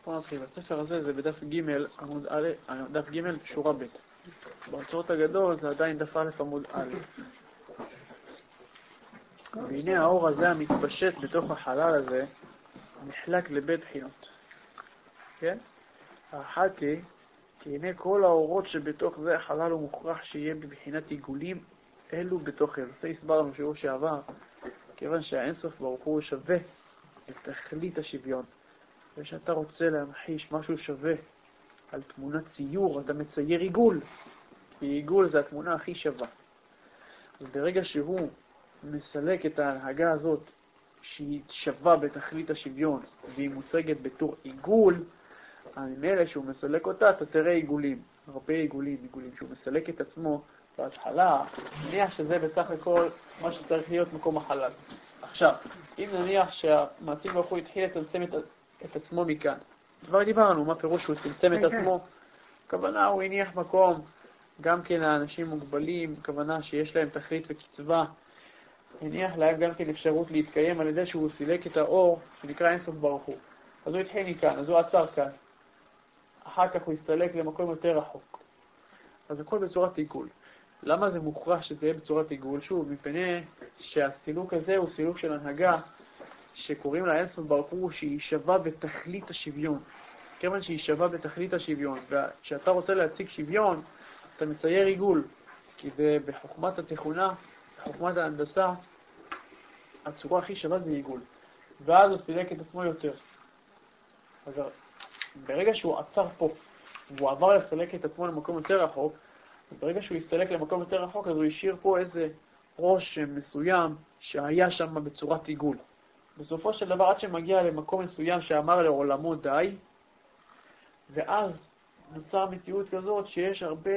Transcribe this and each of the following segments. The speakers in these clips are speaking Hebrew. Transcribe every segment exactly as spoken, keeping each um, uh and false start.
בוא נתחיל. הספר הזה זה בדף ג' עמוד א', דף ג' שורה ב'. באוצרות הגדול זה עדיין דף א' עמוד א'. והנה האור הזה המתפשט בתוך החלל הזה נחלק לבית בחינות. כן? האחת היא, כי הנה כל האורות שבתוך זה החלל הוא מוכרח שיהיה בבחינת עיגולים אלו בתוך אלו. זה הסברנו שיעור שעבר, כיוון שהאינסוף ברוך הוא שווה את תכלית השוויון. ושאתה רוצה להמחיש משהו שווה על תמונת ציור, אתה מצייר עיגול. כי עיגול זה התמונה הכי שווה. וברגע שהוא מסלק את ההנהגה הזאת, שהיא שווה בתכלית השוויון, והיא מוצגת בתור עיגול, המאלה שהוא מסלק אותה, אתה תראה עיגולים, הרבה עיגולים, עיגולים. שהוא מסלק את עצמו בהתחלה, נניח שזה בסך הכל מה שצריך להיות מקום החלל. עכשיו, אם נניח שהמעשים ברוך הוא התחיל לצמצם את, את עצמו מכאן, כבר דיברנו מה פירוש שהוא צמצם את עצמו, כוונה הוא הניח מקום גם כן לאנשים מוגבלים, כוונה שיש להם תכלית וקצבה, הניח להם גם כן אפשרות להתקיים על ידי שהוא סילק את האור שנקרא אינסוף ברוך הוא. אז הוא התחיל מכאן, אז הוא עצר כאן. אחר כך הוא הסתלק למקום יותר רחוק. אז הכל בצורת עיגול. למה זה מוכרח שזה יהיה בצורת עיגול? שוב, מפני שהסילוק הזה הוא סילוק של הנהגה שקוראים לה אינסוף ברוך הוא שהיא שווה בתכלית השוויון. כיוון שהיא שווה בתכלית השוויון, וכשאתה רוצה להציג שוויון, אתה מצייר עיגול. כי זה בחוכמת התכונה, בחוכמת ההנדסה, הצורה הכי שווה זה עיגול. ואז הוא סילק את עצמו יותר. אז ברגע שהוא עצר פה, והוא עבר לסלק את עצמו למקום יותר רחוק, ברגע שהוא יסתלק למקום יותר רחוק, אז הוא השאיר פה איזה ראש מסוים שהיה שם בצורת עיגול. בסופו של דבר, עד שמגיע למקום מסוים שאמר לעולמו די, ואז נוצר מציאות כזאת שיש הרבה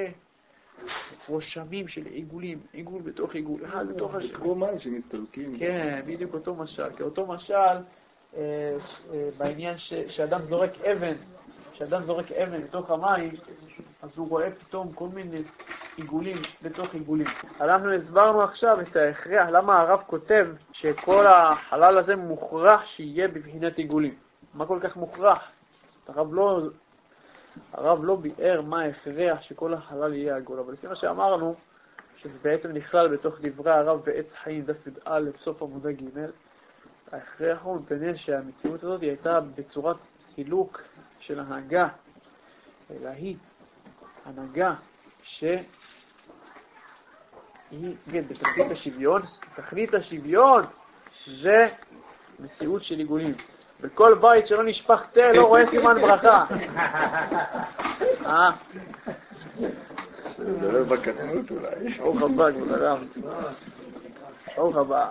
רושמים של עיגולים, עיגול בתוך עיגול, אחד בתוך השני. כמו מים שמסתלקים. כן, בדיוק אותו משל. כי אותו משל, בעניין שאדם זורק אבן, שאדם זורק אבן בתוך המים, אז הוא רואה פתאום כל מיני עיגולים בתוך עיגולים. אנחנו הסברנו עכשיו את ההכרח, למה הרב כותב שכל החלל הזה מוכרח שיהיה בבחינת עיגולים. מה כל כך מוכרח? הרב לא, הרב לא ביאר מה ההכרח שכל החלל יהיה עגול, אבל לפי מה שאמרנו, שזה בעצם נכלל בתוך דברי הרב בעץ חיים דף י"א בסוף עמוד ג', ההכרח הוא מפני שהמציאות הזאת הייתה בצורת סילוק של הנהגה, אלא היא הנהגה שהיא בתכלית השוויון. תכלית השוויון זה מציאות של עיגולים. בכל בית שלא נשפך תה לא רואה סימן ברכה. אה? זה לא בקטנות אולי. ברוך הבא, כבוד הרב. ברוך הבא.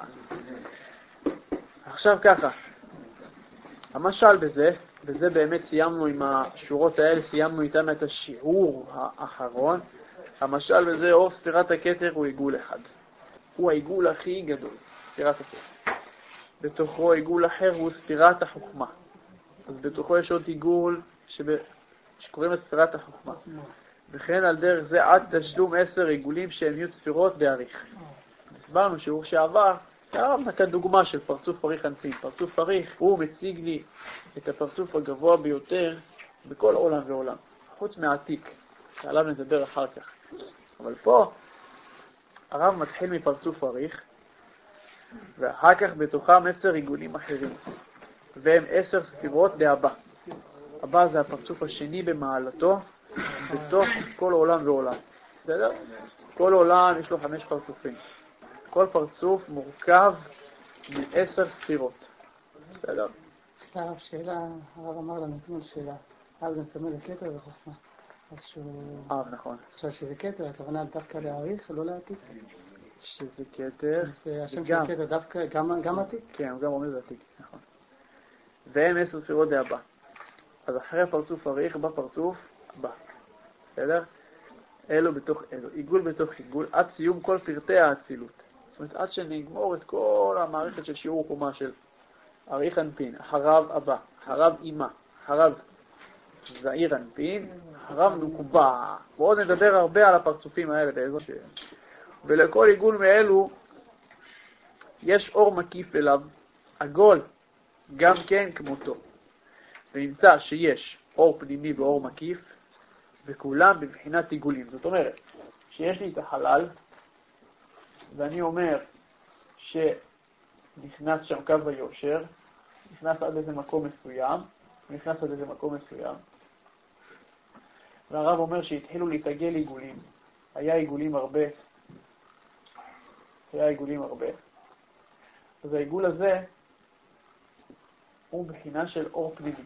עכשיו ככה, המשל בזה, בזה באמת סיימנו עם השורות האלה, סיימנו איתם את השיעור האחרון. המשל בזה, אור ספירת הכתר הוא עיגול אחד. הוא העיגול הכי גדול, ספירת הכתר. בתוכו עיגול אחר הוא ספירת החוכמה. אז בתוכו יש עוד עיגול שב... שקוראים לספירת החוכמה. וכן על דרך זה עד תשלום עשר עיגולים שהם יהיו ספירות בעריך. הסברנו שיעור שעבר, הרב נתן דוגמה של פרצוף אריך אנפין. פרצוף אריך הוא מציג לי את הפרצוף הגבוה ביותר בכל עולם ועולם, חוץ מהעתיק, שעליו נדבר אחר כך. אבל פה הרב מתחיל מפרצוף אריך, ואחר כך בתוכם עשר עיגולים אחרים, והם עשר ספירות דאבא. אבא זה הפרצוף השני במעלתו בתוך כל עולם ועולם. בסדר? כל עולם יש לו חמש פרצופים. כל פרצוף מורכב מעשר ספירות. בסדר? הרב שאלה, הרב אמר לנו אתמול שאלה, הרב גם סמל לכתר וחוכמה. אז שהוא... אה, נכון. עכשיו שזה כתר, הכוונה דווקא להעריך, לא להעתיק? שזה כתר. השם של כתר דווקא גם עתיק? כן, הוא גם אומר זה עתיק, נכון. והם עשר ספירות דאבא. אז אחרי הפרצוף אריך בא פרצוף הבא. בסדר? אלו בתוך אלו. עיגול בתוך עיגול, עד סיום כל פרטי האצילות. זאת אומרת, עד שנגמור את כל המערכת של שיעור חומה של אריך אנפין, אחריו אבא, אחריו אמא, אחריו זעיר אנפין, אחריו נוקבה. ועוד נדבר הרבה על הפרצופים האלה בעזרת שם. ולכל עיגול מאלו יש אור מקיף אליו, עגול, גם כן כמותו. ונמצא שיש אור פנימי ואור מקיף, וכולם בבחינת עיגולים. זאת אומרת, שיש לי את החלל, ואני אומר שנכנס שם קו היושר, נכנס עד איזה מקום מסוים, נכנס עד איזה מקום מסוים, והרב אומר שהתחילו להתעגל עיגולים. היה עיגולים הרבה, היה עיגולים הרבה. אז העיגול הזה הוא בחינה של אור פנימי.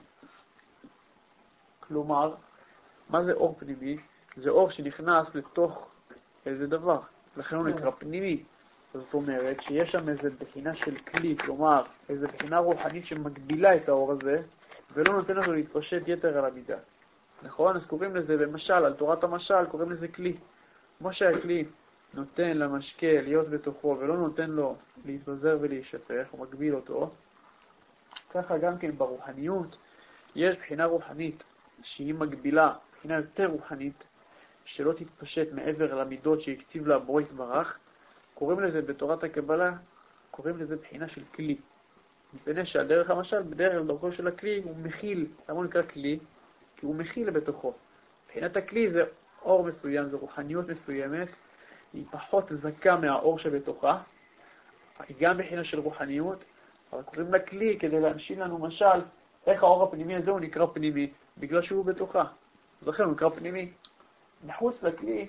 כלומר, מה זה אור פנימי? זה אור שנכנס לתוך איזה דבר, לכן הוא נקרא פנימי. זאת אומרת שיש שם איזה בחינה של כלי, כלומר איזה בחינה רוחנית שמגבילה את האור הזה ולא נותן לנו להתפשט יתר על המידה. נכון? אז קוראים לזה במשל, על תורת המשל קוראים לזה כלי. כמו שהכלי נותן למשקה להיות בתוכו ולא נותן לו להתבזר ולהישפך, הוא מגביל אותו, ככה גם כן ברוחניות יש בחינה רוחנית שהיא מגבילה, בחינה יותר רוחנית, שלא תתפשט מעבר למידות שהקציב לה בורא יתברך. קוראים לזה בתורת הקבלה, קוראים לזה בחינה של כלי. מפני שהדרך המשל, בדרך דרכו של הכלי, הוא מכיל. למה הוא נקרא כלי? כי הוא מכיל בתוכו. בחינת הכלי זה אור מסוים, זה רוחניות מסוימת, היא פחות זקה מהאור שבתוכה, היא גם בחינה של רוחניות, אבל קוראים לה כלי כדי להמשיל לנו משל, איך האור הפנימי הזה הוא נקרא פנימי, בגלל שהוא בתוכה. אז לכן הוא נקרא פנימי. מחוץ לכלי,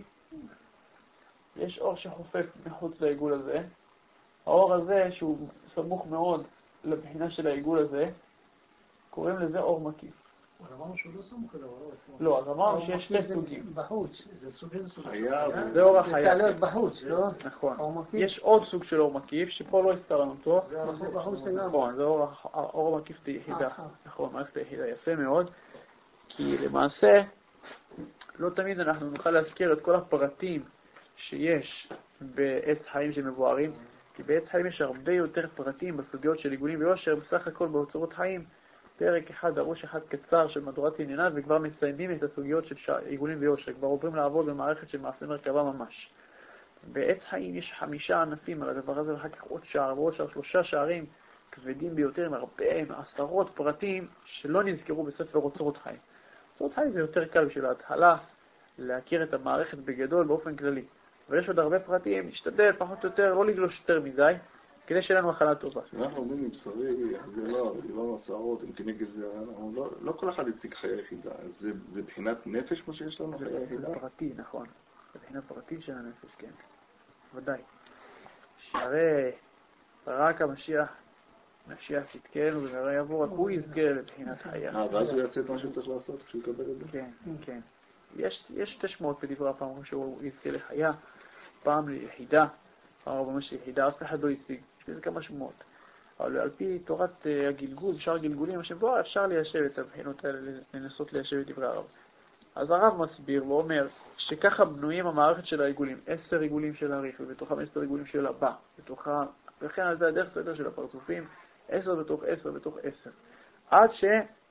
יש אור שחופף מחוץ לעיגול הזה. האור הזה, שהוא סמוך מאוד לבחינה של העיגול הזה, קוראים לזה אור מקיף. אבל אמרנו שהוא לא סמוך אליו. לא, אז אמרנו שיש שני סוגים. בחוץ, זה סוג איזה סוג. זה אור החיה. זה צריך להיות בחוץ, לא? נכון. יש עוד סוג של אור מקיף, שפה לא הזכרנו אותו. זה בחוץ לגמרי. נכון, זה אור המקיף את היחידה. נכון, מערכת היחידה. יפה מאוד. כי למעשה, לא תמיד אנחנו נוכל להזכיר את כל הפרטים שיש בעץ חיים שמבוארים, כי בעץ חיים יש הרבה יותר פרטים בסוגיות של עיגולים ויושר, בסך הכל באוצרות חיים, פרק אחד, דרוש אחד קצר של מדורת ענייניו, וכבר מציינים את הסוגיות של עיגולים ויושר, כבר עוברים לעבוד במערכת של מעשה מרכבה ממש. בעץ חיים יש חמישה ענפים על הדבר הזה, ואחר כך עוד שער ועוד שער, שלושה שערים כבדים ביותר, עם הרבה, עם עשרות פרטים שלא נזכרו בספר אוצרות חיים. אוצרות חיים זה יותר קל בשביל ההתחלה, להכיר את המערכת בגדול באופן כללי. אבל יש עוד הרבה פרטים, נשתדל פחות או יותר, לא לגלוש יותר מדי, כדי שיהיה לנו הכנה טובה. אנחנו אומרים עם בשרי, זה לא, דיברנו עשרות, אם כנגד זה, לא, לא כל אחד הציג חיי יחידה. זה, זה בחינת נפש מה שיש לנו חיי יחידה? זה פרטי, נכון. זה בחינת פרטי של הנפש, כן. ודאי. שהרי רק המשיח, משיח יתקן ונראה יבוא, רק הוא יזכה לבחינת חיה. אה, ואז הוא יעשה את מה שצריך לעשות כשהוא יקבל את זה? כן, כן. יש, יש שתי שמות בדברי הפעם שהוא יזכה לחיה, פעם ליחידה, פעם רבה ממש ליחידה, אף אחד לא ישיג, יש לזה כמה שמות. אבל על פי תורת הגלגול, שאר הגלגולים, שבו אפשר ליישב את הבחינות האלה, לנסות ליישב את דברי הרב. אז הרב מסביר ואומר שככה בנויים המערכת של העיגולים, עשר עיגולים של הריח, ובתוכם עשר עיגולים של הבא, בתוכם, וכן על זה הדרך סדר של הפרצופים, עשר בתוך עשר בתוך עשר. עד ש...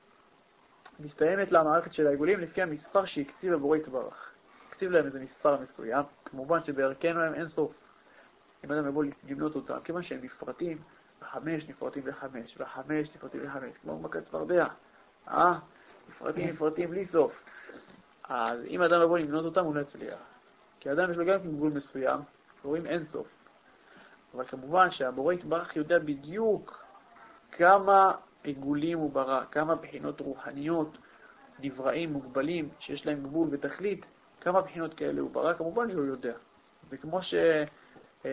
מסתיימת לה המערכת של העיגולים לפי המספר שהקציב הבורא יתברך. הקציב להם איזה מספר מסוים, כמובן שבערכנו הם אין סוף. אם אדם יבוא למנות אותם, כיוון שהם נפרטים, בחמש נפרטים לחמש, בחמש נפרטים לחמש, כמו מכת צפרדע. אה? נפרטים נפרטים בלי סוף. אז אם אדם יבוא למנות אותם, הוא לא יצליח. כי אדם יש לו גם גבול מסוים, קוראים אין סוף. אבל כמובן שהבורא יתברך יודע בדיוק כמה עיגולים הוא ברא, כמה בחינות רוחניות, נבראים, מוגבלים, שיש להם גבול ותכלית, כמה בחינות כאלה הוא ברא, כמובן שהוא יודע. זה כמו שכתבו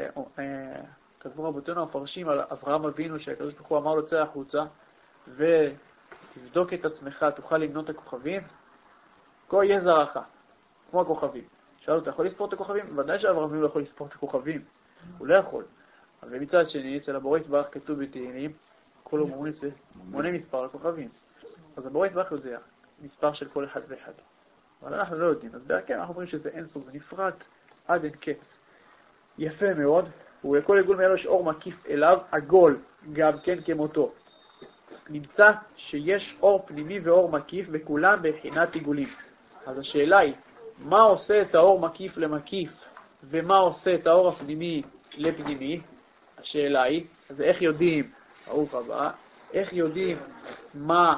רבותינו הפרשים על אברהם אבינו, שהקדוש ברוך הוא אמר לו צא החוצה, ותבדוק את עצמך, תוכל למנות את הכוכבים, כה יהיה זרעך, כמו הכוכבים. שאלו, אתה יכול לספור את הכוכבים? ודאי שאברהם אבינו לא יכול לספור את הכוכבים, הוא לא יכול. אבל מצד שני, אצל הבורא יתברך כתוב בתהילים, כל אומרים זה מונה מספר הכוכבים. אז הבורא יתברך יודע מספר של כל אחד ואחד. אבל אנחנו לא יודעים. אז בערכם אנחנו אומרים שזה אין סוף, זה נפרט עד אין קץ. יפה מאוד. ולכל עיגול מאלו יש אור מקיף אליו, עגול גם כן כמותו. נמצא שיש אור פנימי ואור מקיף וכולם בבחינת עיגולים. אז השאלה היא, מה עושה את האור מקיף למקיף ומה עושה את האור הפנימי לפנימי? השאלה היא, אז איך יודעים? ברוך הבא, איך יודעים מה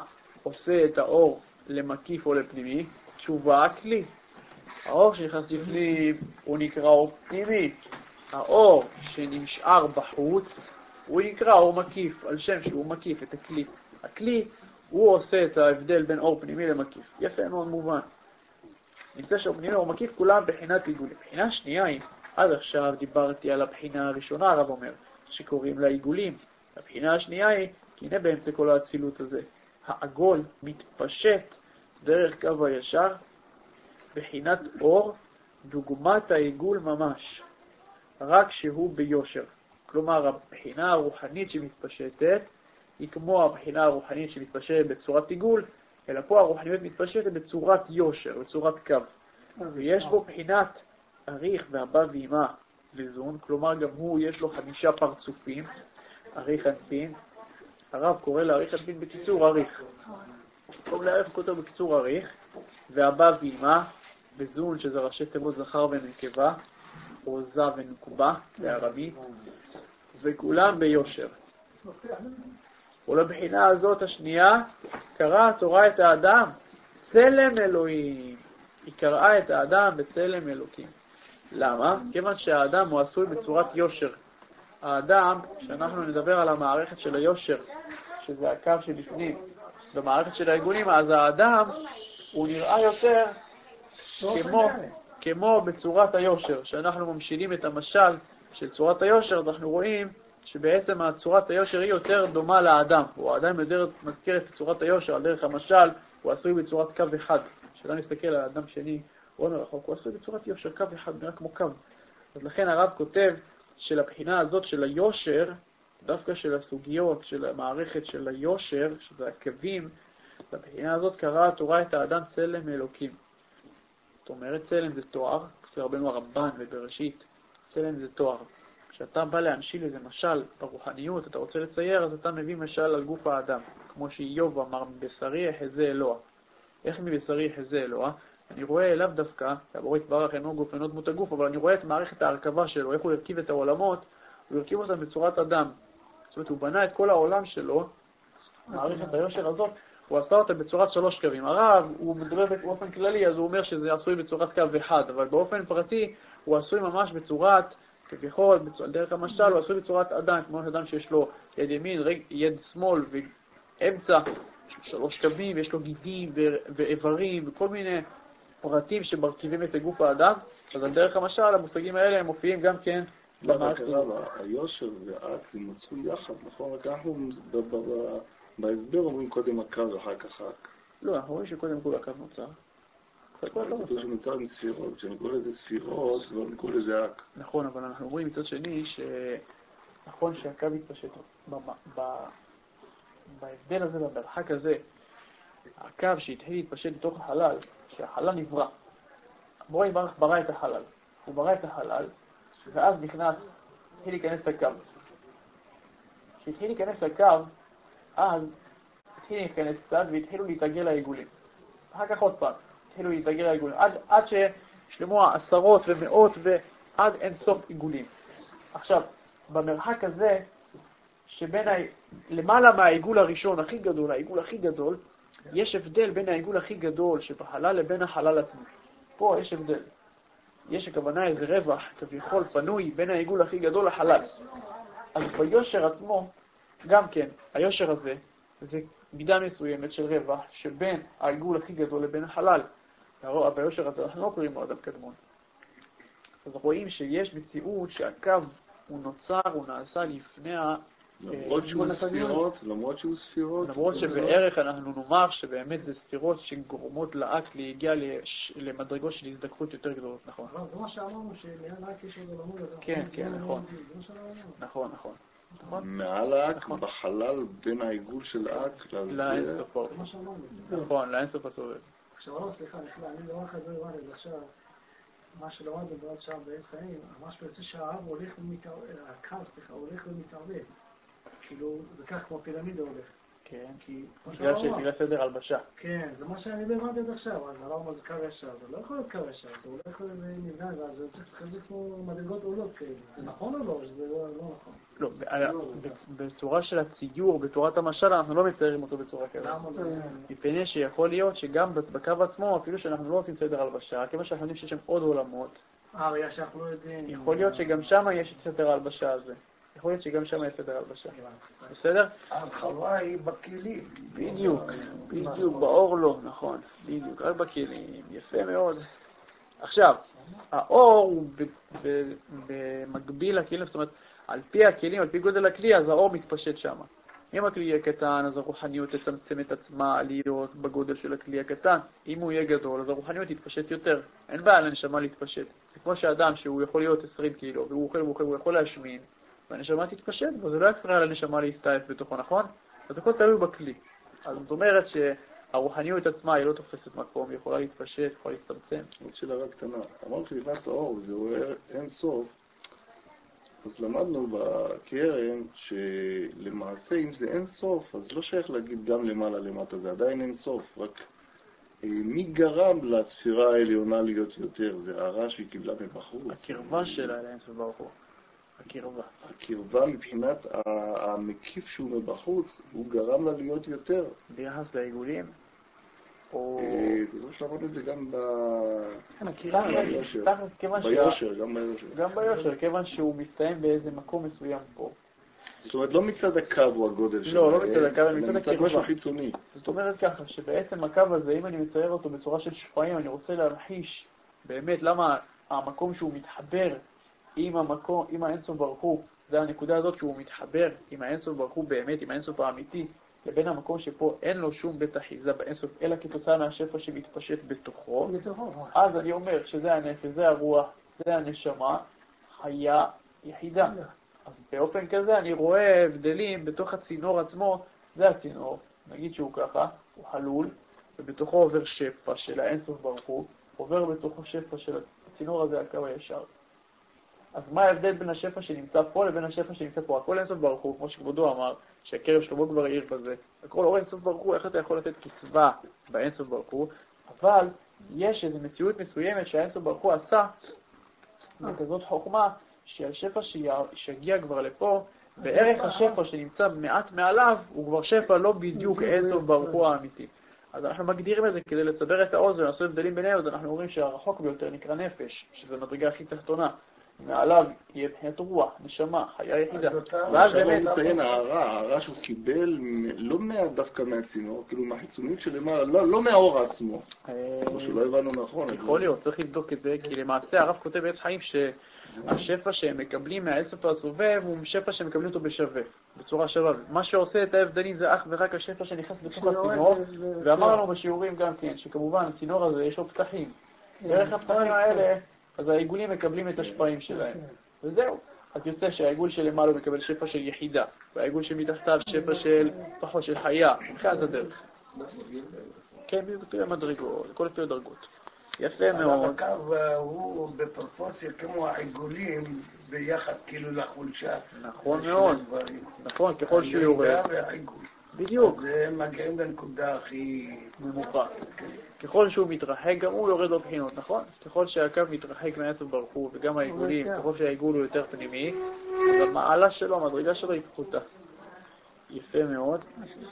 עושה את האור למקיף או לפנימי? תשובה, הכלי. האור שנכנס לפנים הוא נקרא אור פנימי. האור שנשאר בחוץ הוא נקרא אור מקיף, על שם שהוא מקיף את הכלי. הכלי הוא עושה את ההבדל בין אור פנימי למקיף. יפה מאוד מובן. נמצא שאור פנימי ואור מקיף כולם בחינת עיגולים. בחינה שנייה היא, עד עכשיו דיברתי על הבחינה הראשונה, הרב אומר, שקוראים לה עיגולים. הבחינה השנייה היא, כי הנה באמצע כל האצילות הזה, העגול מתפשט דרך קו הישר, בחינת אור, דוגמת העיגול ממש, רק שהוא ביושר. כלומר, הבחינה הרוחנית שמתפשטת היא כמו הבחינה הרוחנית שמתפשטת בצורת עיגול, אלא פה הרוחניות מתפשטת בצורת יושר, בצורת קו. ויש בו בחינת אריך והבא ואימה וזון, כלומר גם הוא יש לו חמישה פרצופים, אריך אנפין. הרב קורא לאריך אנפין בקיצור אריך. במקום לאריך הוא כותב בקיצור אריך, והבא ואימה וזון, שזה ראשי תיבות זכר ונקבה, או זה ונקובה בארמית, וכולם ביושר. ולבחינה הזאת השנייה קראה התורה את האדם צלם אלוהים. היא קראה את האדם בצלם אלוקים. למה? כיוון שהאדם הוא עשוי בצורת יושר. האדם, שאנחנו נדבר על המערכת של היושר, שזה הקו שבפנים, במערכת של העיגולים, אז האדם הוא נראה יותר כמו, כמו בצורת היושר. שאנחנו ממשילים את המשל של צורת היושר, אז אנחנו רואים שבעצם הצורת היושר היא יותר דומה לאדם. הוא האדם יותר מזכיר את צורת היושר על דרך המשל, הוא עשוי בצורת קו אחד. כשאדם מסתכל על האדם שני, הוא אומר רחוק, הוא עשוי בצורת יושר, קו אחד, נראה כמו קו. אז לכן הרב כותב שלבחינה הזאת של היושר, דווקא של הסוגיות, של המערכת של היושר, שזה הקווים, לבחינה הזאת קראה התורה את האדם צלם אלוקים. זאת אומרת, צלם זה תואר, כפי רבנו הרמב"ן ובראשית, צלם זה תואר. כשאתה בא להנשיל איזה משל ברוחניות, אתה רוצה לצייר, אז אתה מביא משל על גוף האדם. כמו שאיוב אמר, מבשרי אחזה אלוה. איך מבשרי אחזה אלוה? אני רואה אליו דווקא, הבורא יתברך אינו גוף אינו דמות הגוף, אבל אני רואה את מערכת ההרכבה שלו, איך הוא הרכיב את העולמות, הוא הרכיב אותם בצורת אדם. זאת אומרת, הוא בנה את כל העולם שלו, מערכת היושר הזאת, הוא עשה אותה בצורת שלוש קווים. הרב, הוא מדבר באופן כללי, אז הוא אומר שזה עשוי בצורת קו אחד, אבל באופן פרטי הוא עשוי ממש בצורת, כביכול, על דרך המשל, הוא עשוי בצורת אדם, כמו אדם שיש לו יד ימין, יד שמאל ואמצע, שלוש קווים, יש לו גידים ואיברים וכל מיני פרטים שמרכיבים את גוף האדם. אז על דרך המשל, המושגים האלה הם מופיעים גם כן במערכת הזאת. היושר והאק זה מצוי יחד, נכון? רק אנחנו בהסבר אומרים קודם הקו ואחר כך האק. לא, אנחנו רואים שקודם כל הקו נוצר. כתוב שנוצר מספירות, כשאני קורא לזה ספירות, לא נקרא לזה האק. נכון, אבל אנחנו רואים מצד שני שנכון שהקו יתפשט בהבדל הזה, במרחק הזה, הקו שהתחיל להתפשט לתוך החלל, שהחלל נברא. הבורא יתברך ברא את החלל. הוא ברא את החלל, ואז נכנס, התחיל להיכנס לקו. כשהתחיל להיכנס לקו, אז התחיל להיכנס קצת והתחילו להתעגל העיגולים. אחר כך עוד פעם, התחילו להתעגל העיגולים. עד, עד ששלמו עשרות ומאות ועד אין סוף עיגולים. עכשיו, במרחק הזה, שבין ה... למעלה מהעיגול הראשון הכי גדול, העיגול הכי גדול, יש הבדל בין העיגול הכי גדול שבחלל לבין החלל עצמו. פה יש הבדל. יש הכוונה איזה רווח כביכול פנוי בין העיגול הכי גדול לחלל. אז ביושר עצמו, גם כן, היושר הזה, זה מידה מסוימת של רווח שבין העיגול הכי גדול לבין החלל. ביושר הזה אנחנו לא קוראים לו אדם קדמון. אז רואים שיש מציאות שהקו הוא נוצר, הוא נעשה לפני ה... למרות שהוא ספירות, למרות שהוא ספירות. למרות שבערך אנחנו נאמר שבאמת זה ספירות שגורמות לאק להגיע למדרגות של הזדקפות יותר גדולות, נכון. זה מה שאמרנו, שליד האק יש עוד עולמות. כן, כן, נכון. נכון, נכון. מעל האק, בחלל בין העיגול של האק לאינסוף. נכון, לאינסוף הסובב. עכשיו, לא, סליחה, אני דבר כזה דבר, עכשיו, מה שלמדנו בעוד שעה בעץ חיים, ממש בעצם שהאב הולך ומתערבב, הקו, סליחה, הולך ומתערבב. כאילו, זה כך כמו פירמידה הולך. כן, כי... בגלל שבגלל סדר הלבשה. כן, זה מה שאני לא הבנתי עד עכשיו, אז הרב אומר זה קו ישר, זה לא יכול להיות קו ישר, זה אולי יכול להיות נבנה, ואז זה צריך לחזק פה מדרגות עולות כאלה. זה נכון או לא? זה לא נכון. לא, בצורה של הציור, בתורת המשל, אנחנו לא מציירים אותו בצורה כזאת. למה זה? מפני שיכול להיות שגם בקו עצמו, אפילו שאנחנו לא עושים סדר הלבשה, כיוון שאנחנו יודעים שיש שם עוד עולמות, אה, ראייה שאנחנו לא יודעים. יכול להיות שגם שם יש את סדר ההלבשה הזה. יכול להיות שגם שם יש סדר הלבשה. בסדר? ההרחבה היא בכלים. בדיוק, בדיוק, באור לא, נכון, בדיוק, רק בכלים, יפה מאוד. עכשיו, האור הוא במקביל לכלים, זאת אומרת, על פי הכלים, על פי גודל הכלי, אז האור מתפשט שם. אם הכלי יהיה קטן, אז הרוחניות תצמצם את עצמה להיות בגודל של הכלי הקטן. אם הוא יהיה גדול, אז הרוחניות תתפשט יותר. אין בעיה לנשמה להתפשט. זה כמו שאדם שהוא יכול להיות עשרים קילו, והוא אוכל ואוכל, הוא יכול להשמין, והנשמה תתפשט, וזה לא יפריע לנשמה להסתעף בתוכו, נכון? אז הכל תלוי בכלי. אז זאת אומרת שהרוחניות עצמה היא לא תופסת מקום, היא יכולה להתפשט, יכולה להצטמצם. עוד שאלה רק קטנה. אמרת שנכנס האור, וזהו אין סוף. אז למדנו בקרן שלמעשה אם זה אין סוף, אז לא שייך להגיד גם למעלה למטה, זה עדיין אין סוף. רק מי גרם לספירה העליונה להיות יותר? זה הרע שהיא קיבלה מבחוץ. הקרבה שלה לאין סוף ברוך הוא. הקרבה. הקרבה מבחינת המקיף שהוא מבחוץ, הוא גרם לה להיות יותר. ביחס לעיגולים? או... זה לא שלמדנו את זה גם ב... ביושר. ביושר, גם ביושר. גם ביושר, כיוון שהוא מסתיים באיזה מקום מסוים פה. זאת אומרת, לא מצד הקו הוא הגודל שלו. לא, לא מצד הקו, אלא מצד הקרבה. משהו חיצוני. זאת אומרת ככה, שבעצם הקו הזה, אם אני מצייר אותו בצורה של שפעים, אני רוצה להמחיש באמת למה המקום שהוא מתחבר עם המקום, עם האינסוף ברוך הוא, זה הנקודה הזאת שהוא מתחבר עם האינסוף ברוך הוא באמת, עם האינסוף האמיתי, לבין המקום שפה אין לו שום בית אחיזה באינסוף, אלא כתוצאה מהשפע שמתפשט בתוכו. אז אני אומר שזה הנפש, זה הרוח, זה הנשמה, חיה יחידה. אז באופן כזה אני רואה הבדלים בתוך הצינור עצמו, זה הצינור, נגיד שהוא ככה, הוא חלול, ובתוכו עובר שפע של האינסוף ברוך הוא, עובר בתוכו שפע של הצינור הזה, הקו הישר. אז מה ההבדל בין השפע שנמצא פה לבין השפע שנמצא פה? הכל אינסוף ברוך הוא, כמו שכבודו אמר, שהקרב שלמה כבר העיר בזה. הכל אור אינסוף ברוך הוא, איך אתה יכול לתת קצבה באינסוף ברוך הוא, אבל יש איזו מציאות מסוימת שהאינסוף ברוך הוא עשה, וכזאת חוכמה, שהשפע שיגיע כבר לפה, בערך השפע שנמצא מעט מעליו, הוא כבר שפע לא בדיוק אינסוף ברוך הוא האמיתי. אז אנחנו מגדירים את זה כדי לסבר את האוזן, לעשות הבדלים בינינו, אז אנחנו אומרים שהרחוק ביותר נקרא נפש, שזה מדרגה הכי תחתונה. מעליו יהיה בחינת רוח, נשמה, חיה יחידה. ואז באמת נציין הערה, הערה שהוא קיבל לא דווקא מהצינור, כאילו מהחיצונית שלמעלה, לא מהאור עצמו. או שלא הבנו נכון. יכול להיות, צריך לבדוק את זה, כי למעשה הרב כותב בעץ חיים שהשפע שהם מקבלים מהאינסוף הסובב הוא שפע שהם מקבלים אותו בשווה, בצורה שווה. מה שעושה את ההבדלים זה אך ורק השפע שנכנס בתוך הצינור, ואמרנו בשיעורים גם כן, שכמובן הצינור הזה יש לו פתחים. דרך הפתחים האלה אז העיגולים מקבלים את השפעים שלהם. וזהו. אז יוצא שהעיגול שלמעלה מקבל שפע של יחידה, והעיגול שמתחתיו שפע של פחות של חיה. מבחינת הדרך. כן, לפי המדרגות, כל לפי הדרגות. יפה מאוד. הקו הוא בפרופורציה כמו העיגולים ביחד כאילו לחולשה. נכון מאוד. נכון, ככל שהוא יורד. בדיוק. זה מגיעים לנקודה הכי נמוכה. ככל שהוא מתרחק, גם הוא יורד בבחינות, נכון? ככל שהקו מתרחק מהאינסוף ברוך הוא, וגם העיגולים, ככל שהעיגול הוא יותר פנימי, אז המעלה שלו, המדרגה שלו היא פחותה. יפה מאוד.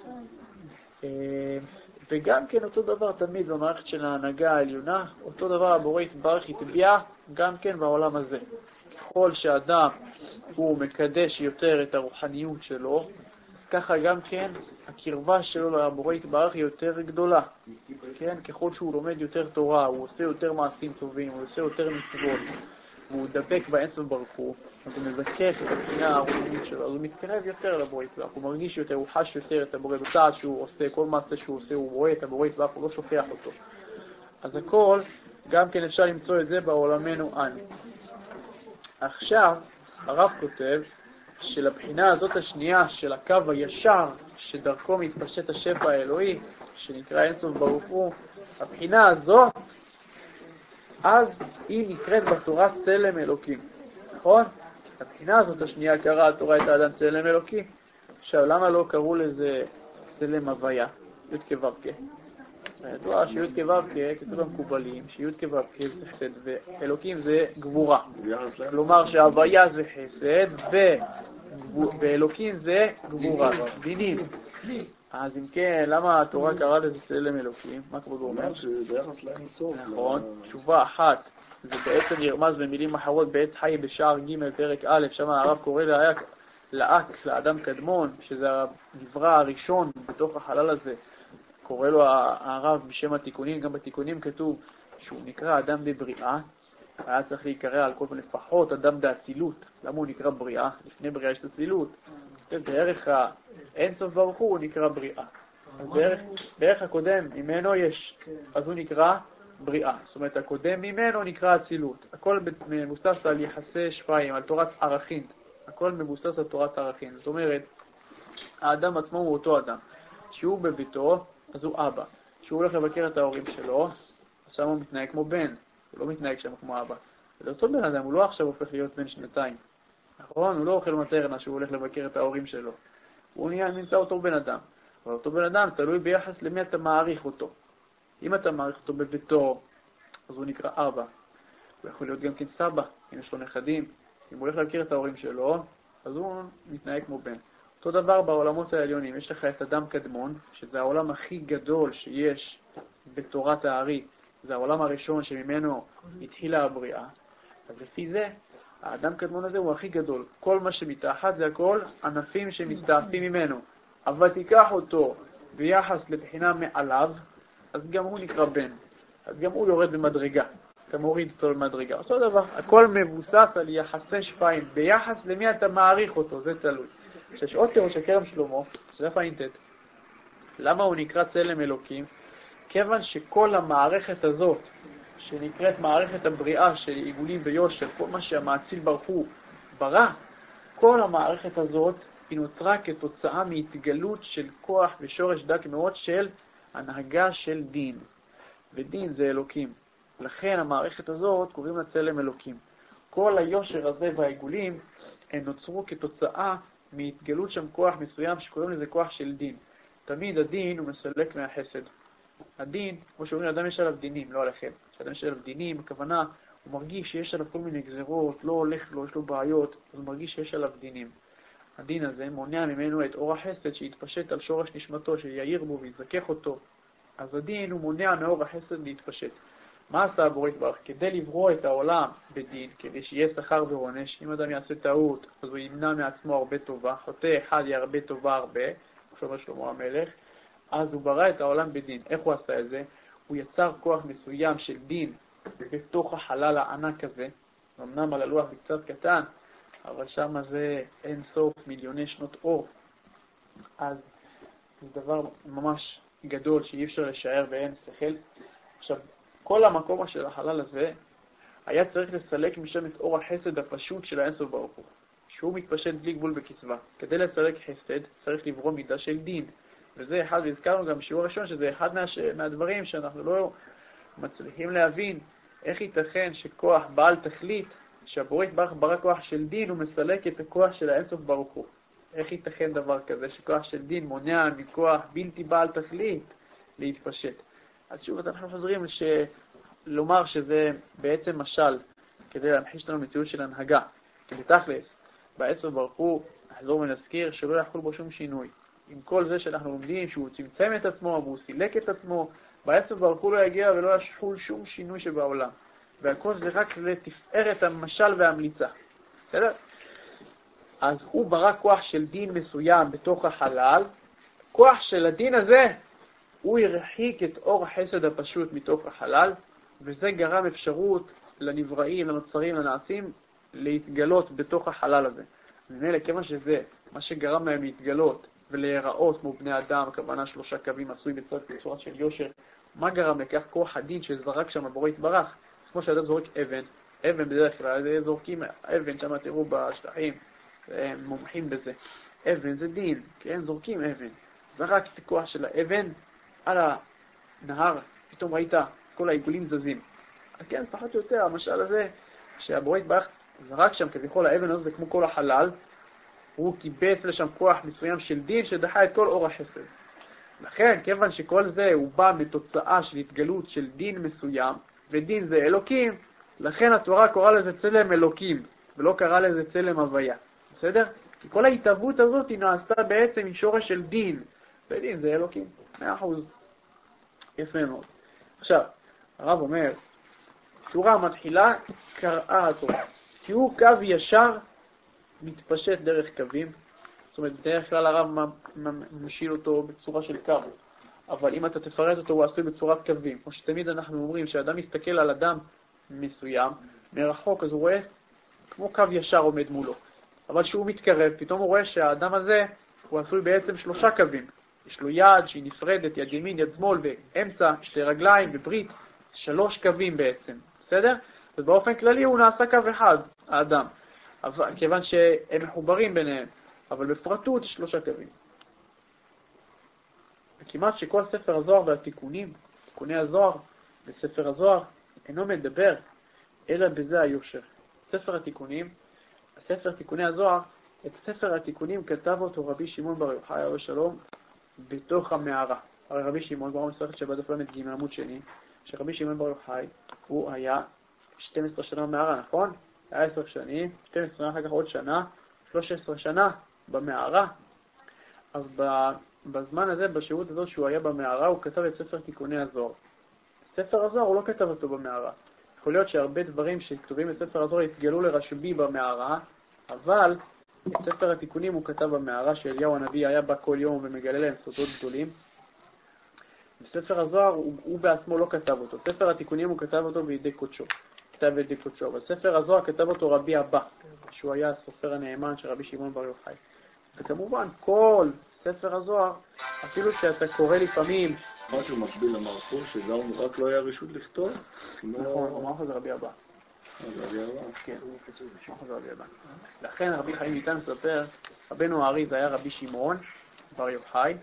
וגם כן אותו דבר תמיד במערכת של ההנהגה העליונה, אותו דבר הבורא יתברך יטביע גם כן בעולם הזה. ככל שאדם הוא מקדש יותר את הרוחניות שלו, ככה גם כן הקרבה שלו לבורא יתברך היא יותר גדולה. כן? ככל שהוא לומד יותר תורה, הוא עושה יותר מעשים טובים, הוא עושה יותר מצוות, והוא דבק באינסוף ברוך הוא, אז הוא מזכך את הבחינה הרוחנית שלו, אז הוא מתקרב יותר לבורא יתברך, הוא מרגיש יותר, הוא חש יותר את הבורא, בצעד שהוא עושה, כל מעשה שהוא עושה, הוא רואה את הבורא יתברך, הוא לא שוכח אותו. אז הכל, גם כן אפשר למצוא את זה בעולמנו אנו. עכשיו, הרב כותב, שלבחינה הזאת השנייה של הקו הישר שדרכו מתפשט השפע האלוהי שנקרא אינסוף ברוך הוא, הבחינה הזאת אז היא נקראת בתורה צלם אלוקים, נכון? הבחינה הזאת השנייה קראה התורה את האדם צלם אלוקים. עכשיו למה לא קראו לזה צלם הוויה, י' כו' ידוע שי' כו' כתוב במקובלים, שי' כו' זה חסד ואלוקים זה גבורה. כלומר שההוויה זה חסד ואלוקים זה גבורה, דינים. אז אם כן, למה התורה קראה לזה צלם אלוקים? מה כבודו אומר? ביחס לאינסוף. נכון, תשובה אחת, זה בעצם נרמז במילים אחרות בעץ חי בשער ג' פרק א', שם הרב קורא לאק, לאדם קדמון, שזה הדברה הראשון בתוך החלל הזה. קורא לו הרב בשם התיקונים, גם בתיקונים כתוב שהוא נקרא אדם בבריאה, היה צריך להיקרא על כל מיני לפחות אדם באצילות. למה הוא נקרא בריאה? לפני בריאה יש אצילות. בערך האינסוף ברוך הוא נקרא בריאה. אז בערך, בערך הקודם ממנו יש, אז הוא נקרא בריאה. זאת אומרת, הקודם ממנו נקרא אצילות. הכל מבוסס על יחסי שפיים, על תורת ערכים. הכל מבוסס על תורת ערכים. זאת אומרת, האדם עצמו הוא אותו אדם. שהוא בביתו, אז הוא אבא. כשהוא הולך לבקר את ההורים שלו, אז שם הוא מתנהג כמו בן. הוא לא מתנהג שם כמו אבא. זה אותו בן אדם, הוא לא עכשיו הופך להיות בן שנתיים. נכון? הוא לא אוכל מטרנה שהוא הולך לבקר את ההורים שלו. הוא נמצא אותו בן אדם. אבל אותו בן אדם תלוי ביחס למי אתה מעריך אותו. אם אתה מעריך אותו בביתו, אז הוא נקרא אבא. הוא יכול להיות גם כן סבא, אם יש לו נכדים. אם הוא הולך לבקר את ההורים שלו, אז הוא מתנהג כמו בן. אותו דבר בעולמות העליונים. יש לך את אדם קדמון, שזה העולם הכי גדול שיש בתורת הארי. זה העולם הראשון שממנו התחילה הבריאה. אז לפי זה, האדם קדמון הזה הוא הכי גדול. כל מה שמתחת זה הכל ענפים שמסתעפים ממנו. אבל תיקח אותו ביחס לבחינה מעליו, אז גם הוא נקרא בן. אז גם הוא יורד במדרגה. אתה מוריד אותו במדרגה. אותו דבר, הכל מבוסס על יחסי שפיים. ביחס למי אתה מעריך אותו, זה תלוי. שיש עוד תיאור של כרם שלמה, שזה פעינטט. למה הוא נקרא צלם אלוקים? כיוון שכל המערכת הזאת, שנקראת מערכת הבריאה של עיגולים ויושר, כל מה שהמאציל ברוך הוא ברא, כל המערכת הזאת היא נוצרה כתוצאה מהתגלות של כוח ושורש דק מאוד של הנהגה של דין. ודין זה אלוקים. לכן המערכת הזאת קוראים לה צלם אלוקים. כל היושר הזה והעיגולים הם נוצרו כתוצאה מהתגלות שם כוח מסוים שקוראים לזה כוח של דין. תמיד הדין הוא מסלק מהחסד. הדין, כמו שאומרים, אדם יש עליו דינים, לא עליכם. כשאדם יש עליו דינים, הכוונה, הוא מרגיש שיש עליו כל מיני גזרות, לא הולך לו, יש לו בעיות, אז הוא מרגיש שיש עליו דינים. הדין הזה מונע ממנו את אור החסד שיתפשט על שורש נשמתו, שיעיר בו ויזכך אותו. אז הדין הוא מונע מאור החסד להתפשט. מה עשה הבורא יתברך? כדי לברוא את העולם בדין, כדי שיהיה שכר ועונש, אם אדם יעשה טעות, אז הוא ימנע מעצמו הרבה טובה, חוטא אחד ירבה טובה הרבה, כמו שלמה המלך, אז הוא ברא את העולם בדין. איך הוא עשה את זה? הוא יצר כוח מסוים של דין בתוך החלל הענק הזה, אמנם על הלוח קצת קטן, אבל שם זה אין סוף מיליוני שנות אור. אז זה דבר ממש גדול שאי אפשר לשער ואין שכל. עכשיו, כל המקום של החלל הזה היה צריך לסלק משם את אור החסד הפשוט של האין סוף ברוך הוא, שהוא מתפשט בלי גבול בקצבה. כדי לסלק חסד צריך לברוא מידה של דין. וזה אחד, והזכרנו גם בשיעור הראשון, שזה אחד מה, מהדברים שאנחנו לא מצליחים להבין איך ייתכן שכוח בעל תכלית, שהבורא יתברך ברא כוח של דין, הוא מסלק את הכוח של האין סוף ברוך הוא. איך ייתכן דבר כזה שכוח של דין מונע מכוח בלתי בעל תכלית להתפשט? אז שוב אנחנו חוזרים לומר שזה בעצם משל, כדי להמחיש לנו מציאות של הנהגה. כי בתכלס, באין סוף ברוך הוא, נחזור ונזכיר שלא יחול בו שום שינוי. עם כל זה שאנחנו לומדים שהוא צמצם את עצמו והוא סילק את עצמו, באין סוף ברוך הוא לא יגיע ולא יחול שום שינוי שבעולם. והכל זה רק לתפארת המשל והמליצה. בסדר? אז הוא ברא כוח של דין מסוים בתוך החלל. כוח של הדין הזה, הוא ירחיק את אור החסד הפשוט מתוך החלל, וזה גרם אפשרות לנבראים, לנוצרים, לנעשים, להתגלות בתוך החלל הזה. ממילא, כיוון שזה מה שגרם להם להתגלות ולהיראות כמו בני אדם, הכוונה שלושה קווים עשוי בצד בצורה של יושר, מה גרם לכך? כוח הדין שזרק שם הבורא יתברך. כמו שאדם זורק אבן, אבן בדרך כלל, זורקים אבן, שם תראו בשטחים, הם מומחים בזה. אבן זה דין, כן, זורקים אבן. זרק את הכוח של האבן על הנהר, פתאום ראית כל העיגולים זזים. כן, פחות או יותר, המשל הזה, שהבורא יתברך זרק שם, כביכול האבן הזה זה כמו כל החלל, הוא קיבץ לשם כוח מסוים של דין שדחה את כל אור החסד. לכן, כיוון שכל זה הוא בא מתוצאה של התגלות של דין מסוים, ודין זה אלוקים, לכן התורה קוראה לזה צלם אלוקים, ולא קראה לזה צלם הוויה. בסדר? כי כל ההתהוות הזאת היא נעשתה בעצם משורש של דין, ודין זה אלוקים. מאה אחוז. יפה מאוד. עכשיו, הרב אומר, שורה מתחילה, קראה התורה. כי הוא קו ישר מתפשט דרך קווים. זאת אומרת, בדרך כלל הרב משיל אותו בצורה של קו. אבל אם אתה תפרט אותו, הוא עשוי בצורת קווים. כמו שתמיד אנחנו אומרים, שהאדם מסתכל על אדם מסוים, מרחוק, אז הוא רואה כמו קו ישר עומד מולו. אבל כשהוא מתקרב, פתאום הוא רואה שהאדם הזה, הוא עשוי בעצם שלושה קווים. יש לו יד שהיא נפרדת, יד ימין, יד שמאל, ואמצע, שתי רגליים וברית, שלוש קווים בעצם. בסדר? אז באופן כללי הוא נעשה קו אחד, האדם. אבל, כיוון שהם מחוברים ביניהם. אבל בפרטות יש שלושה קווים. וכמעט שכל ספר הזוהר והתיקונים, תיקוני הזוהר בספר הזוהר, אינו מדבר, אלא בזה היושר. ספר התיקונים, הספר תיקוני הזוהר, את ספר התיקונים כתב אותו רבי שמעון בר יוחאי עליו השלום בתוך המערה. הרי רבי שמעון, ברור מסכת שבת דף למד ג' עמוד שני, שרבי שמעון בר יוחאי הוא היה שתים עשרה שנה במערה, נכון? היה עשר שנים, שתים עשרה שנה אחר כך עוד שנה, שלוש עשרה שנה במערה. אז בזמן הזה, בשהות הזאת שהוא היה במערה, הוא כתב את ספר תיקוני הזוהר. ספר הזוהר הוא לא כתב אותו במערה. יכול להיות שהרבה דברים שכתובים בספר הזוהר התגלו לרשב"י במערה, אבל את ספר התיקונים הוא כתב במערה, שאליהו הנביא היה בה כל יום ומגלה להם סודות גדולים. בספר הזוהר הוא, הוא בעצמו לא כתב אותו. ספר התיקונים הוא כתב אותו בידי קודשו. כתב בידי קודשו. אבל ספר הזוהר כתב אותו רבי אבא, שהוא היה הסופר הנאמן של רבי שמעון בר יוחאי. וכמובן כל ספר הזוהר, אפילו שאתה קורא לפעמים... משהו מקביל למערכו, שגם רק לא היה רשות לכתוב? נכון, המערכו זה רבי אבא. רבי אבא? כן, המערכו זה רבי אבא. לכן רבי חיים איתן מספר, רבנו הארי זה היה רבי שמעון בר יוחאי.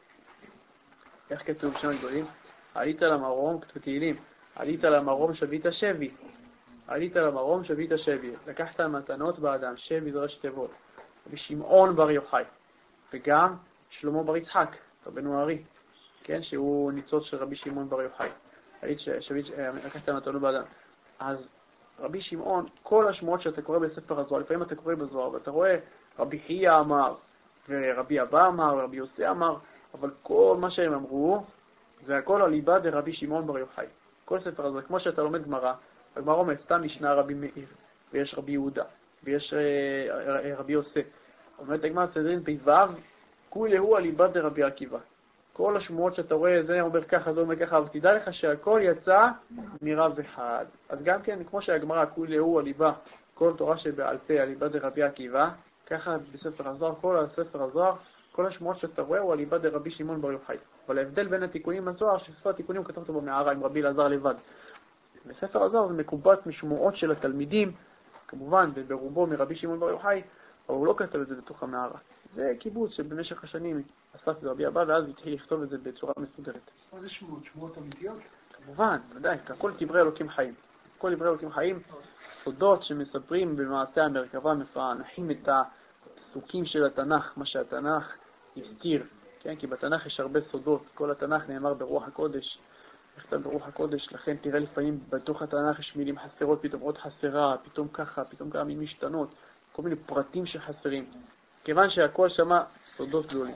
איך כתוב שם גדולים? עלית למרום, כתוב תהילים, עלית למרום שבית שבי. עלית למרום שבית שבי. לקחת מתנות באדם, שבי זה ראשי תיבות. רבי שמעון בר יוחאי. וגם שלמה בר יצחק, רבנו הארי. כן, שהוא ניצוץ של רבי שמעון בר יוחאי. עלית שבי, לקחת מתנות באדם. אז רבי שמעון, כל השמועות שאתה קורא בספר הזוהר, לפעמים אתה קורא בזוהר, ואתה רואה רבי חייא אמר, ורבי אבא אמר, ורבי יוסי אמר, אבל כל מה שהם אמרו, זה הכל על ליבה דרבי שמעון בר יוחאי. כל ספר הזה, כמו שאתה לומד גמרא, הגמרא אומרת, סתם משנה רבי מאיר, ויש רבי יהודה, ויש רבי יוסי. אומרת הגמרא סדרין פ"ו, כולי הוא על ליבה דרבי עקיבא. כל השמועות שאתה רואה, זה אומר ככה, זה אומר ככה, אבל תדע לך שהכל יצא מרב אחד. אז גם כן, כמו שהגמרא, כולי הוא על ליבה, כל תורה שבעל פה, על ליבה דרבי עקיבא, ככה בספר הזוהר, כל הספר הזוהר, כל השמועות שאתה רואה הוא על ליבה דרבי שמעון בר יוחאי. אבל ההבדל בין התיקונים בזוהר, שספר התיקונים הוא כתב אותו במערה עם רבי אלעזר לבד. בספר הזוהר זה מקובץ משמועות של התלמידים, כמובן, וברובו מרבי שמעון בר יוחאי, אבל הוא לא כתב את זה בתוך המערה. זה קיבוץ שבמשך השנים אסף את רבי אבא, ואז התחיל לכתוב את זה בצורה מסודרת. מה זה שמועות? שמועות אמיתיות? כמובן, ודאי, הכל דברי אלוקים חיים. הכל דברי אלוקים חיים, סודות שמספרים במעשה המרכבה, מפענחים את הפסוקים של התנ"ך, מה שהתנ"ך הסתיר, כן? כי בתנ"ך יש הרבה סודות, כל התנ"ך נאמר ברוח הקודש, נכתב ברוח הקודש, לכן תראה לפעמים בתוך התנ"ך יש מילים חסרות, פתאום עוד חסרה, פתאום ככה, פתאום כמה מילים משתנות, כל מיני פרטים שחסרים. כיוון שהכל שמה סודות גדולים.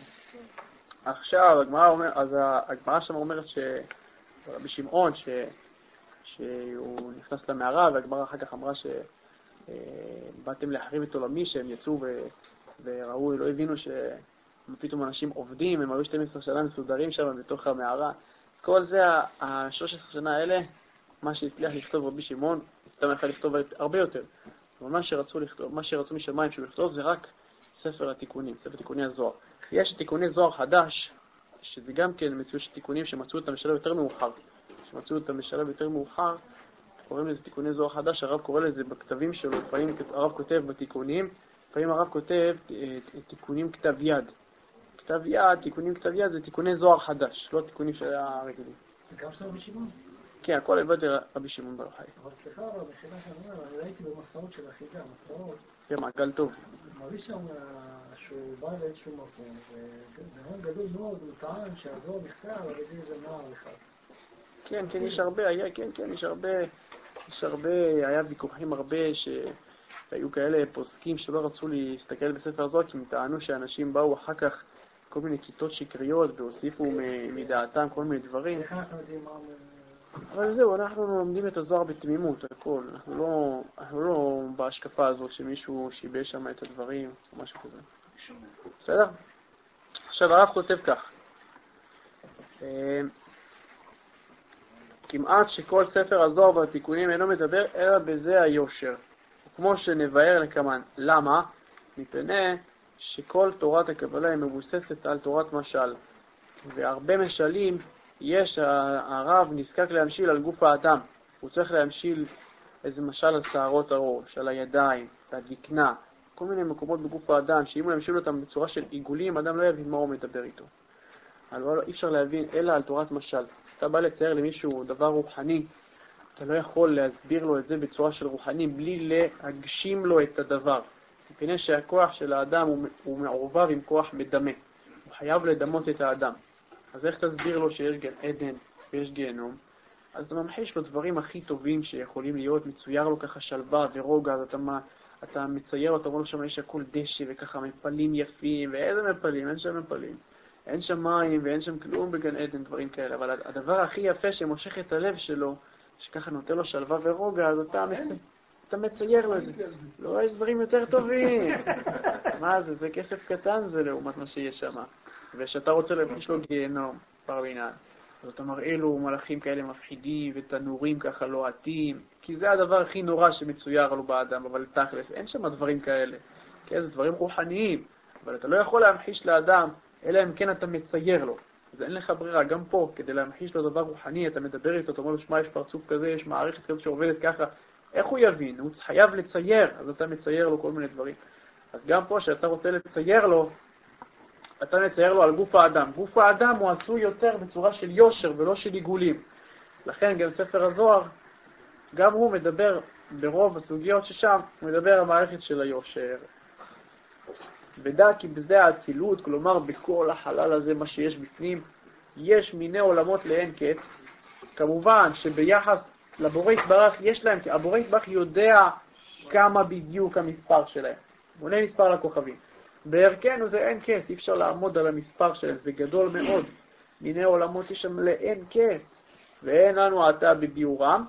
עכשיו, הגמרא אומר, אז הגמרא שם אומרת שרבי שמעון, ש, שהוא נכנס למערה, והגמרא אחר כך אמרה שבאתם להחריב את עולמי, שהם יצאו ו, וראו, לא הבינו שפתאום אנשים עובדים, הם היו שתים עשרה שנה מסודרים שם בתוך המערה. כל זה, ה-שלוש עשרה שנה האלה, מה שהצליח לכתוב רבי שמעון, סתם יכול לכתוב הרבה יותר. אבל מה שרצו לכתוב, מה שרצו משמיים שהוא לכתוב זה רק ספר התיקונים, ספר תיקוני הזוהר. יש תיקוני זוהר חדש, שזה גם כן מציאות של תיקונים שמצאו אותם בשלב יותר מאוחר. שמצאו אותם בשלב יותר מאוחר, קוראים לזה תיקוני זוהר חדש, הרב קורא לזה בכתבים שלו, לפעמים הרב כותב בתיקונים, לפעמים הרב כותב תיקונים כתב יד. כתב יד, תיקונים כתב יד זה תיקוני זוהר חדש, לא תיקונים שהיה רגילים. זה גם של רבי שמעון? כן, הכל לבד רבי שמעון בר יוחאי. אבל סליחה, אבל בחילה שאני אומר, אני ראיתי במסעות של אחידה, מסעות. זה מעגל טוב. מראה שם שהוא בא לאיזשהו מקום, ובאמת גדול מאוד, הוא טען שהזוהר נכתב על ידי איזה נער אחד. כן, כן, יש הרבה, היה, כן, כן, יש הרבה, יש הרבה, היה ויכוחים הרבה שהיו כאלה פוסקים שלא רצו להסתכל בספר הזוהר, כי הם טענו שאנשים באו אחר כך כל מיני כיתות שקריות והוסיפו מדעתם כל מיני דברים. איך אנחנו יודעים מה... אבל זהו, אנחנו לומדים את הזוהר בתמימות, הכל. אנחנו לא, אנחנו לא בהשקפה הזאת שמישהו שיבש שם את הדברים או משהו כזה. בסדר? עכשיו הרב כותב כך. כמעט שכל ספר הזוהר והתיקונים אינו מדבר אלא בזה היושר. כמו שנבהר לקמן. למה? מפני שכל תורת הקבלה היא מבוססת על תורת משל. והרבה משלים יש, הרב נזקק להמשיל על גוף האדם. הוא צריך להמשיל איזה משל על שערות הראש, על הידיים, על הדקנה, כל מיני מקומות בגוף האדם, שאם הוא ימשיל אותם בצורה של עיגולים, אדם לא יבין מה הוא מדבר איתו. אבל אי אפשר להבין אלא על תורת משל. אתה בא לצייר למישהו דבר רוחני, אתה לא יכול להסביר לו את זה בצורה של רוחני, בלי להגשים לו את הדבר. מפני שהכוח של האדם הוא, הוא מעורבב עם כוח מדמה. הוא חייב לדמות את האדם. אז איך תסביר לו שיש גן עדן ויש גיהנום? אז אתה ממחיש לו דברים הכי טובים שיכולים להיות, מצויר לו ככה שלווה ורוגע, אז אתה, אתה מצייר לו, אתה אומר לו שם יש הכל דשא וככה מפלים יפים, ואיזה מפלים? אין שם מפלים. אין שם מים ואין שם כלום בגן עדן, דברים כאלה. אבל הדבר הכי יפה שמושך את הלב שלו, שככה נותן לו שלווה ורוגע, אז אתה, מצ... אתה מצייר לו את זה. לא, יש דברים יותר טובים. מה זה? זה כסף קטן זה לעומת מה שיש שם. ושאתה רוצה להמחיש לו גיהנום, פרבינן, אז אתה מראה לו מלאכים כאלה מפחידים ותנורים ככה לוהטים, כי זה הדבר הכי נורא שמצויר לו באדם, אבל תכלס, אין שם דברים כאלה. כן, זה דברים רוחניים, אבל אתה לא יכול להמחיש לאדם, אלא אם כן אתה מצייר לו. אז אין לך ברירה, גם פה, כדי להמחיש לו דבר רוחני, אתה מדבר איתו, אתה אומר לו, שמה, יש פרצוף כזה, יש מערכת כזאת שעובדת ככה, איך הוא יבין? הוא חייב לצייר, אז אתה מצייר לו כל מיני דברים. אז גם פה, שאתה רוצה לצייר לו, אתה מצייר לו על גוף האדם. גוף האדם הוא עשוי יותר בצורה של יושר ולא של עיגולים. לכן גם ספר הזוהר, גם הוא מדבר ברוב הסוגיות ששם, הוא מדבר על המערכת של היושר. ודע כי בזה האצילות, כלומר בכל החלל הזה, מה שיש בפנים, יש מיני עולמות לאין קץ. כמובן שביחס לבורא יתברך יש להם, כי הבורא יתברך יודע כמה בדיוק המספר שלהם. מונה מספר לכוכבים. בערכנו זה אין קץ, אי אפשר לעמוד על המספר שלהם, זה גדול מאוד. מיני עולמות יש שם לאין קץ, ואין לנו עתה בביורם,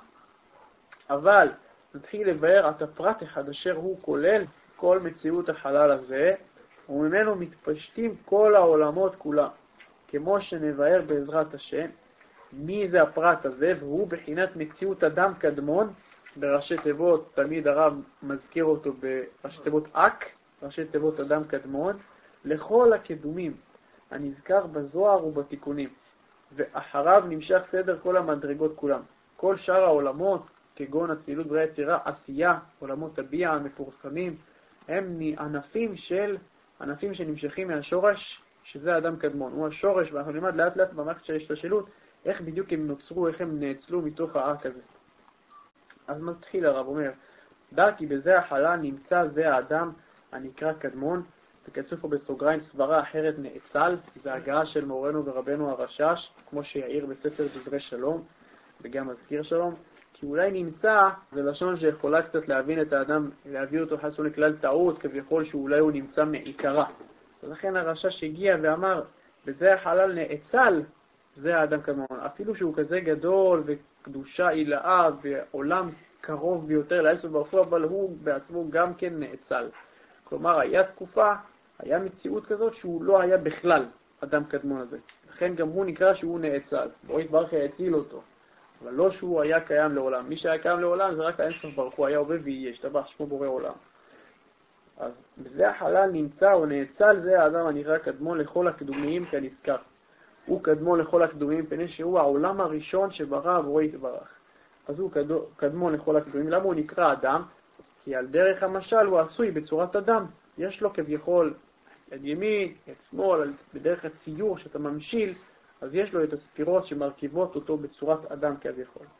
אבל נתחיל לבאר עתה פרט אחד אשר הוא כולל כל מציאות החלל הזה, וממנו מתפשטים כל העולמות כולם, כמו שנבאר בעזרת השם. מי זה הפרט הזה? והוא בחינת מציאות אדם קדמון, בראשי תיבות, תמיד הרב מזכיר אותו בראשי תיבות אק, ראשי תיבות אדם קדמון, לכל הקדומים הנזכר בזוהר ובתיקונים, ואחריו נמשך סדר כל המדרגות כולם. כל שאר העולמות, כגון הצילות בריאה יצירה, עשייה, עולמות הביע המפורסמים, הם ענפים של, ענפים שנמשכים מהשורש, שזה האדם קדמון. הוא השורש, ואנחנו נלמד לאט לאט במערכת של השתלשלות, איך בדיוק הם נוצרו, איך הם נאצלו מתוך האק הזה. אז מתחיל הרב אומר, דע כי בזה החלל נמצא זה האדם הנקרא קדמון, וכתוב פה בסוגריים סברה אחרת נאצל, זה הגעה של מורנו ורבנו הרשש, כמו שיעיר בספר דברי שלום, וגם מזכיר שלום, כי אולי נמצא, זה לשון שיכולה קצת להבין את האדם, להביא אותו חסו לכלל טעות, כביכול שאולי הוא נמצא מעיקרה. ולכן הרשש הגיע ואמר, בזה החלל נאצל, זה האדם קדמון. אפילו שהוא כזה גדול וקדושה עילאה ועולם קרוב ביותר לאלסוף ברוך הוא, אבל הוא בעצמו גם כן נאצל. כלומר, היה תקופה, היה מציאות כזאת שהוא לא היה בכלל אדם קדמון הזה. לכן גם הוא נקרא שהוא נאצל. בורא יתברך יציל אותו. אבל לא שהוא היה קיים לעולם. מי שהיה קיים לעולם זה רק האלסוף ברוך הוא, היה הווה ויהיה, השתבח שמו בורא עולם. אז בזה החלל נמצא או נאצל, זה האדם הנקרא קדמון לכל הקדומיים כנזכר. הוא קדמון לכל הקדומיים, פני שהוא העולם הראשון שברא בורא יתברך. אז הוא קדמון לכל הקדומיים. למה הוא נקרא אדם? כי על דרך המשל הוא עשוי בצורת אדם. יש לו כביכול יד ימין, יד שמאל, בדרך הציור שאתה ממשיל, אז יש לו את הספירות שמרכיבות אותו בצורת אדם כביכול.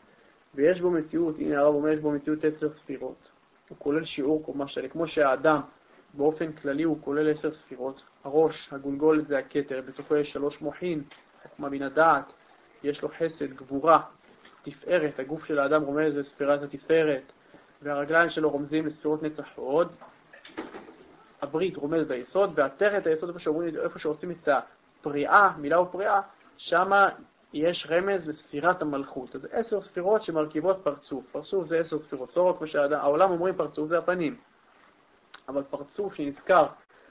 ויש בו מציאות, הנה הרב אומר, יש בו מציאות עשר ספירות. הוא כולל שיעור קומה שלי, כמו שהאדם באופן כללי הוא כולל עשר ספירות. הראש, הגולגולת זה הכתר, בתוכו יש שלוש מוחין, חוכמה בין הדעת, יש לו חסד, גבורה, תפארת, הגוף של האדם רומז לספירת התפארת, והרגליים שלו רומזים לספירות נצח ועוד. הברית רומז ליסוד, והתרת היסוד איפה שאומרים, איפה שעושים את הפריאה, מילה ופריאה, שמה יש רמז לספירת המלכות. אז עשר ספירות שמרכיבות פרצוף. פרצוף זה עשר ספירות. לא רק כמו שהעולם אומרים פרצוף זה הפנים. אבל פרצוף שנזכר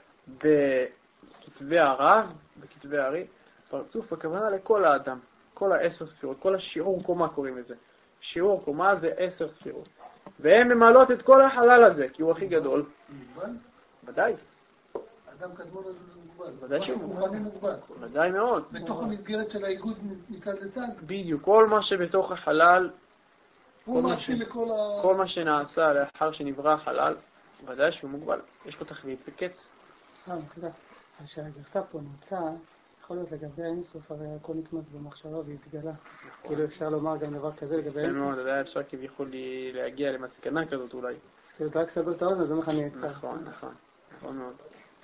בכתבי הרב, בכתבי הרי, פרצוף הכוונה לכל האדם. כל העשר ספירות, כל השיעור קומה קוראים לזה. שיעור קומה זה עשר ספירות. והן ממלאות את כל החלל הזה, כי הוא הכי גדול. מוגבל? ודאי. אדם קדמון הזה מוגבל. ודאי שהוא מוגבל. מוגבל. ודאי מאוד. בתוך המסגרת של האיגוד מצד לצד. בדיוק. כל מה שבתוך החלל, הוא מאפשר לכל ה... כל מה שנעשה לאחר שנברא החלל, ודאי שהוא מוגבל. יש פה תחליט וקץ. אה, תודה. שהגרסה פה נמצא, יכול להיות לגבי האינסוף, הרי הכל נתמץ במחשבה והתגלה. כאילו אפשר לומר גם דבר כזה לגבי האינסוף. מאוד, עדיין אפשר כביכול להגיע למסקנה כזאת אולי. כאילו רק סבר את האוזן, אז אומר לך אני אקצר. נכון, נכון. נכון מאוד.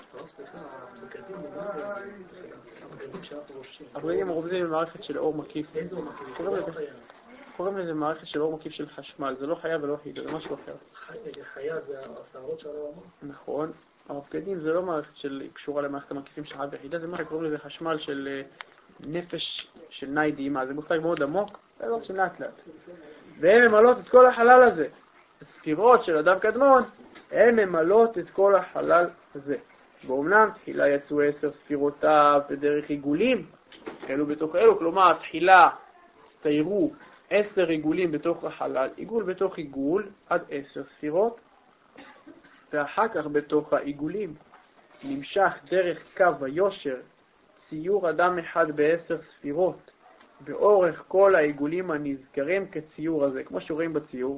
הבגדים רומזים במערכת של אור מקיף. איזה אור מקיף? קוראים לזה מערכת של אור מקיף של חשמל. זה לא חיה ולא חידה, זה משהו אחר. חיה זה השערות של העולם. נכון. הבגדים זה לא מערכת של קשורה למערכת המקיפים של חיה וחידה, זה מה שקוראים לזה חשמל של נפש של נאי דהימה. זה מושג מאוד עמוק, זה לא של לאט לאט. והן ממלאות את כל החלל הזה. הספירות של אדם קדמון, הן ממלאות את כל החלל הזה. באומנם תחילה יצאו עשר ספירותיו בדרך עיגולים, אלו בתוך אלו, כלומר תחילה סתיירו עשר עיגולים בתוך החלל, עיגול בתוך עיגול עד עשר ספירות, ואחר כך בתוך העיגולים נמשך דרך קו היושר ציור אדם אחד בעשר ספירות, באורך כל העיגולים הנזכרים כציור הזה, כמו שרואים בציור,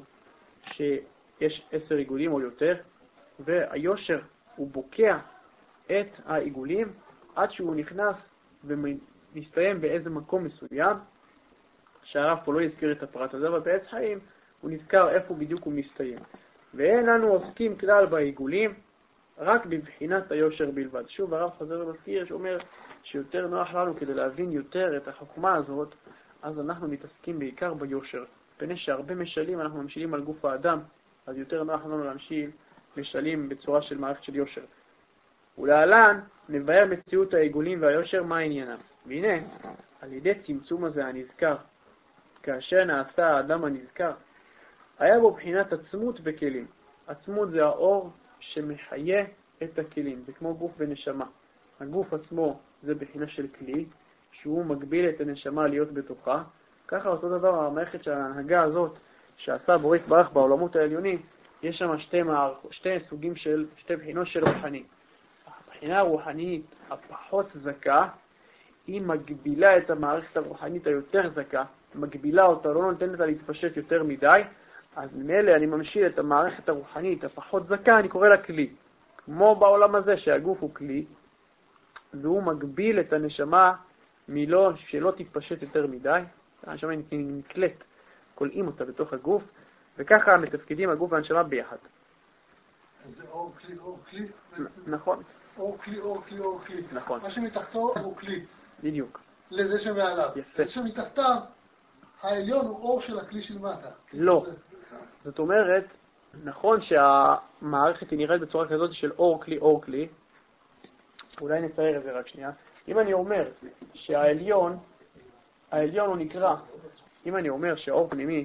שיש עשר עיגולים או יותר, והיושר הוא בוקע את העיגולים עד שהוא נכנס ומסתיים באיזה מקום מסוים, שהרב פה לא יזכיר את הפרט הזה, אבל בעץ חיים הוא נזכר איפה בדיוק הוא מסתיים. ואין אנו עוסקים כלל בעיגולים, רק בבחינת היושר בלבד. שוב הרב חוזר ומזכיר שאומר שיותר נוח לנו כדי להבין יותר את החוכמה הזאת, אז אנחנו מתעסקים בעיקר ביושר. פני שהרבה משלים אנחנו ממשילים על גוף האדם, אז יותר נוח לנו להמשיל משלים בצורה של מערכת של יושר. ולהלן נבהר מציאות העיגולים והיושר מה עניינם. והנה, על ידי צמצום הזה הנזכר, כאשר נעשה האדם הנזכר, היה בו בחינת עצמות בכלים. עצמות זה האור שמחיה את הכלים, זה כמו גוף ונשמה. הגוף עצמו זה בחינה של כלי, שהוא מגביל את הנשמה להיות בתוכה. ככה אותו דבר המערכת של ההנהגה הזאת, שעשה בורא יתברך בעולמות העליונים, יש שם שתי, מערכ... שתי סוגים של, שתי בחינות של רוחני. הבחינה הרוחנית הפחות זכה, היא מגבילה את המערכת הרוחנית היותר זכה, מגבילה אותה, לא נותנת לה להתפשט יותר מדי, אז ממילא אני ממשיל את המערכת הרוחנית הפחות זכה, אני קורא לה כלי. כמו בעולם הזה שהגוף הוא כלי, והוא מגביל את הנשמה מלא, שלא תתפשט יותר מדי, הנשמה נקלט, קולעים אותה בתוך הגוף, וככה מתפקידים הגוף והנשמה ביחד. אז זה אור כלי, אור כלי. נכון. אור כלי, אור כלי, אור כלי. נכון. מה שמתחתו הוא כלי. בדיוק. לזה שמעליו. יפה. זה שמתחתיו, העליון הוא אור של הכלי של מטה. לא. זאת אומרת, נכון שהמערכת היא נראית בצורה כזאת של אור כלי, אור כלי. אולי נצייר את זה רק שנייה. אם אני אומר שהעליון, העליון הוא נקרא, אם אני אומר שהאור פנימי,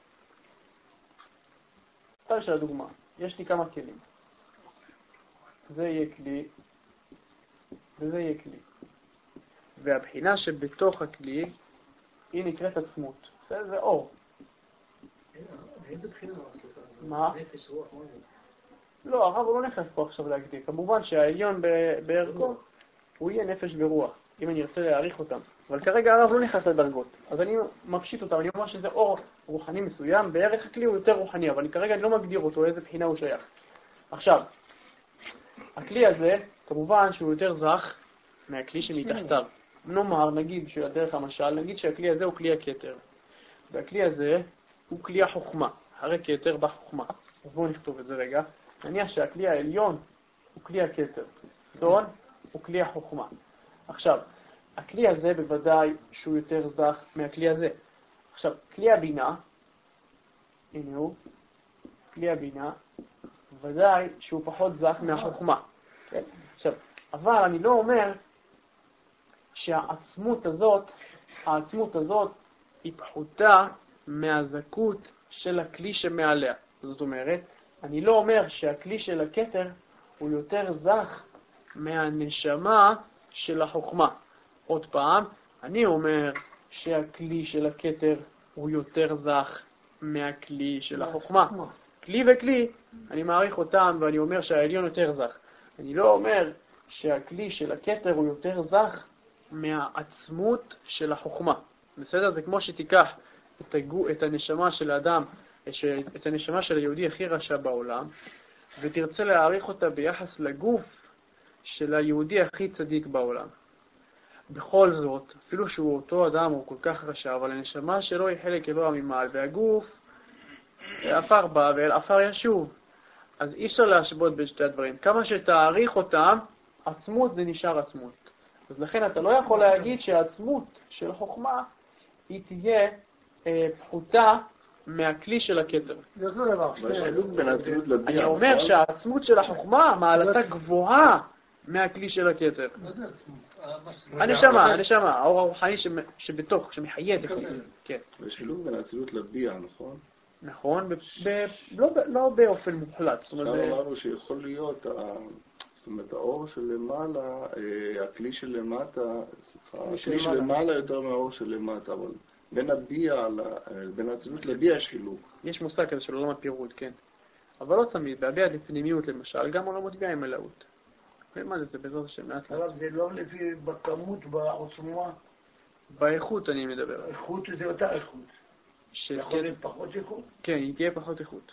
סתם של הדוגמה, יש לי כמה כלים. זה יהיה כלי, וזה יהיה כלי. והבחינה שבתוך הכלי, היא נקראת עצמות. זה, זה אור. איזה בחינה? מה? נפש, רוח, מה זה? לא, הרב הוא לא נכנס פה עכשיו להגדיר. כמובן שהעליון בערכו, הוא יהיה נפש ורוח, אם אני ארצה להעריך אותם. אבל כרגע הרב לא נכנס לדרגות. אז אני מפשיט אותם, אני אומר שזה אור רוחני מסוים, בערך הכלי הוא יותר רוחני, אבל כרגע אני לא מגדיר אותו, איזה בחינה הוא שייך. עכשיו, הכלי הזה, כמובן שהוא יותר זך מהכלי שמתחתיו. נאמר, נגיד, דרך המשל, נגיד שהכלי הזה הוא כלי הכתר. והכלי הזה הוא כלי החוכמה, הרי כתר בחוכמה. אז בואו נכתוב את זה רגע. נניח שהכלי העליון הוא כלי הכתר, דון הוא כלי החוכמה. עכשיו, הכלי הזה בוודאי שהוא יותר זך מהכלי הזה. עכשיו, כלי הבינה, הנה הוא, כלי הבינה, בוודאי שהוא פחות זך מהחוכמה. כן? עכשיו, אבל אני לא אומר שהעצמות הזאת, העצמות הזאת היא פחותה מהזכות של הכלי שמעליה. זאת אומרת, אני לא אומר שהכלי של הכתר הוא יותר זך מהנשמה של החוכמה. עוד פעם, אני אומר שהכלי של הכתר הוא יותר זך מהכלי של החוכמה. כלי וכלי, אני מעריך אותם ואני אומר שהעליון יותר זך. אני לא אומר שהכלי של הכתר הוא יותר זך מהעצמות של החוכמה. בסדר? זה כמו שתיקח את, הגו, את הנשמה של האדם, את הנשמה של היהודי הכי רשע בעולם, ותרצה להעריך אותה ביחס לגוף של היהודי הכי צדיק בעולם. בכל זאת, אפילו שהוא אותו אדם הוא כל כך רשע, אבל הנשמה שלו היא חלק אלוה ממעל, והגוף אפר בא ואל אפר ישוב. אז אי אפשר להשוות בין שתי הדברים. כמה שתעריך אותם, עצמות זה נשאר עצמות. אז לכן אתה לא יכול להגיד שהעצמות של החוכמה היא תהיה אה, פחותה מהכלי של הכתר. זה אותו דבר. אני אומר שהעצמות של החוכמה מעלתה גבוהה מהכלי של הכתר. הנשמה, הנשמה, האור הרוחני שבתוך, שמחיה את הכלי. כן. זה שילוב בין האצילות לביאה, נכון? נכון, לא באופן מוחלט. עכשיו אמרנו שיכול להיות, זאת אומרת, האור של למעלה, הכלי של למטה, הכלי של למעלה יותר מהאור של למטה, אבל בין הביאה, בין האצילות לביאה יש חילוק. יש מושג כזה של עולם הפירוט, כן. אבל לא תמיד, בהביאה לפנימיות למשל, גם עולמות ביאה עם מלאות. ומה זה, זה בעזרת השם מעט. אבל זה לא לפי בכמות, בעוצמה. באיכות אני מדבר. איכות זה אותה איכות. יכול להיות פחות איכות? כן, היא תהיה פחות איכות.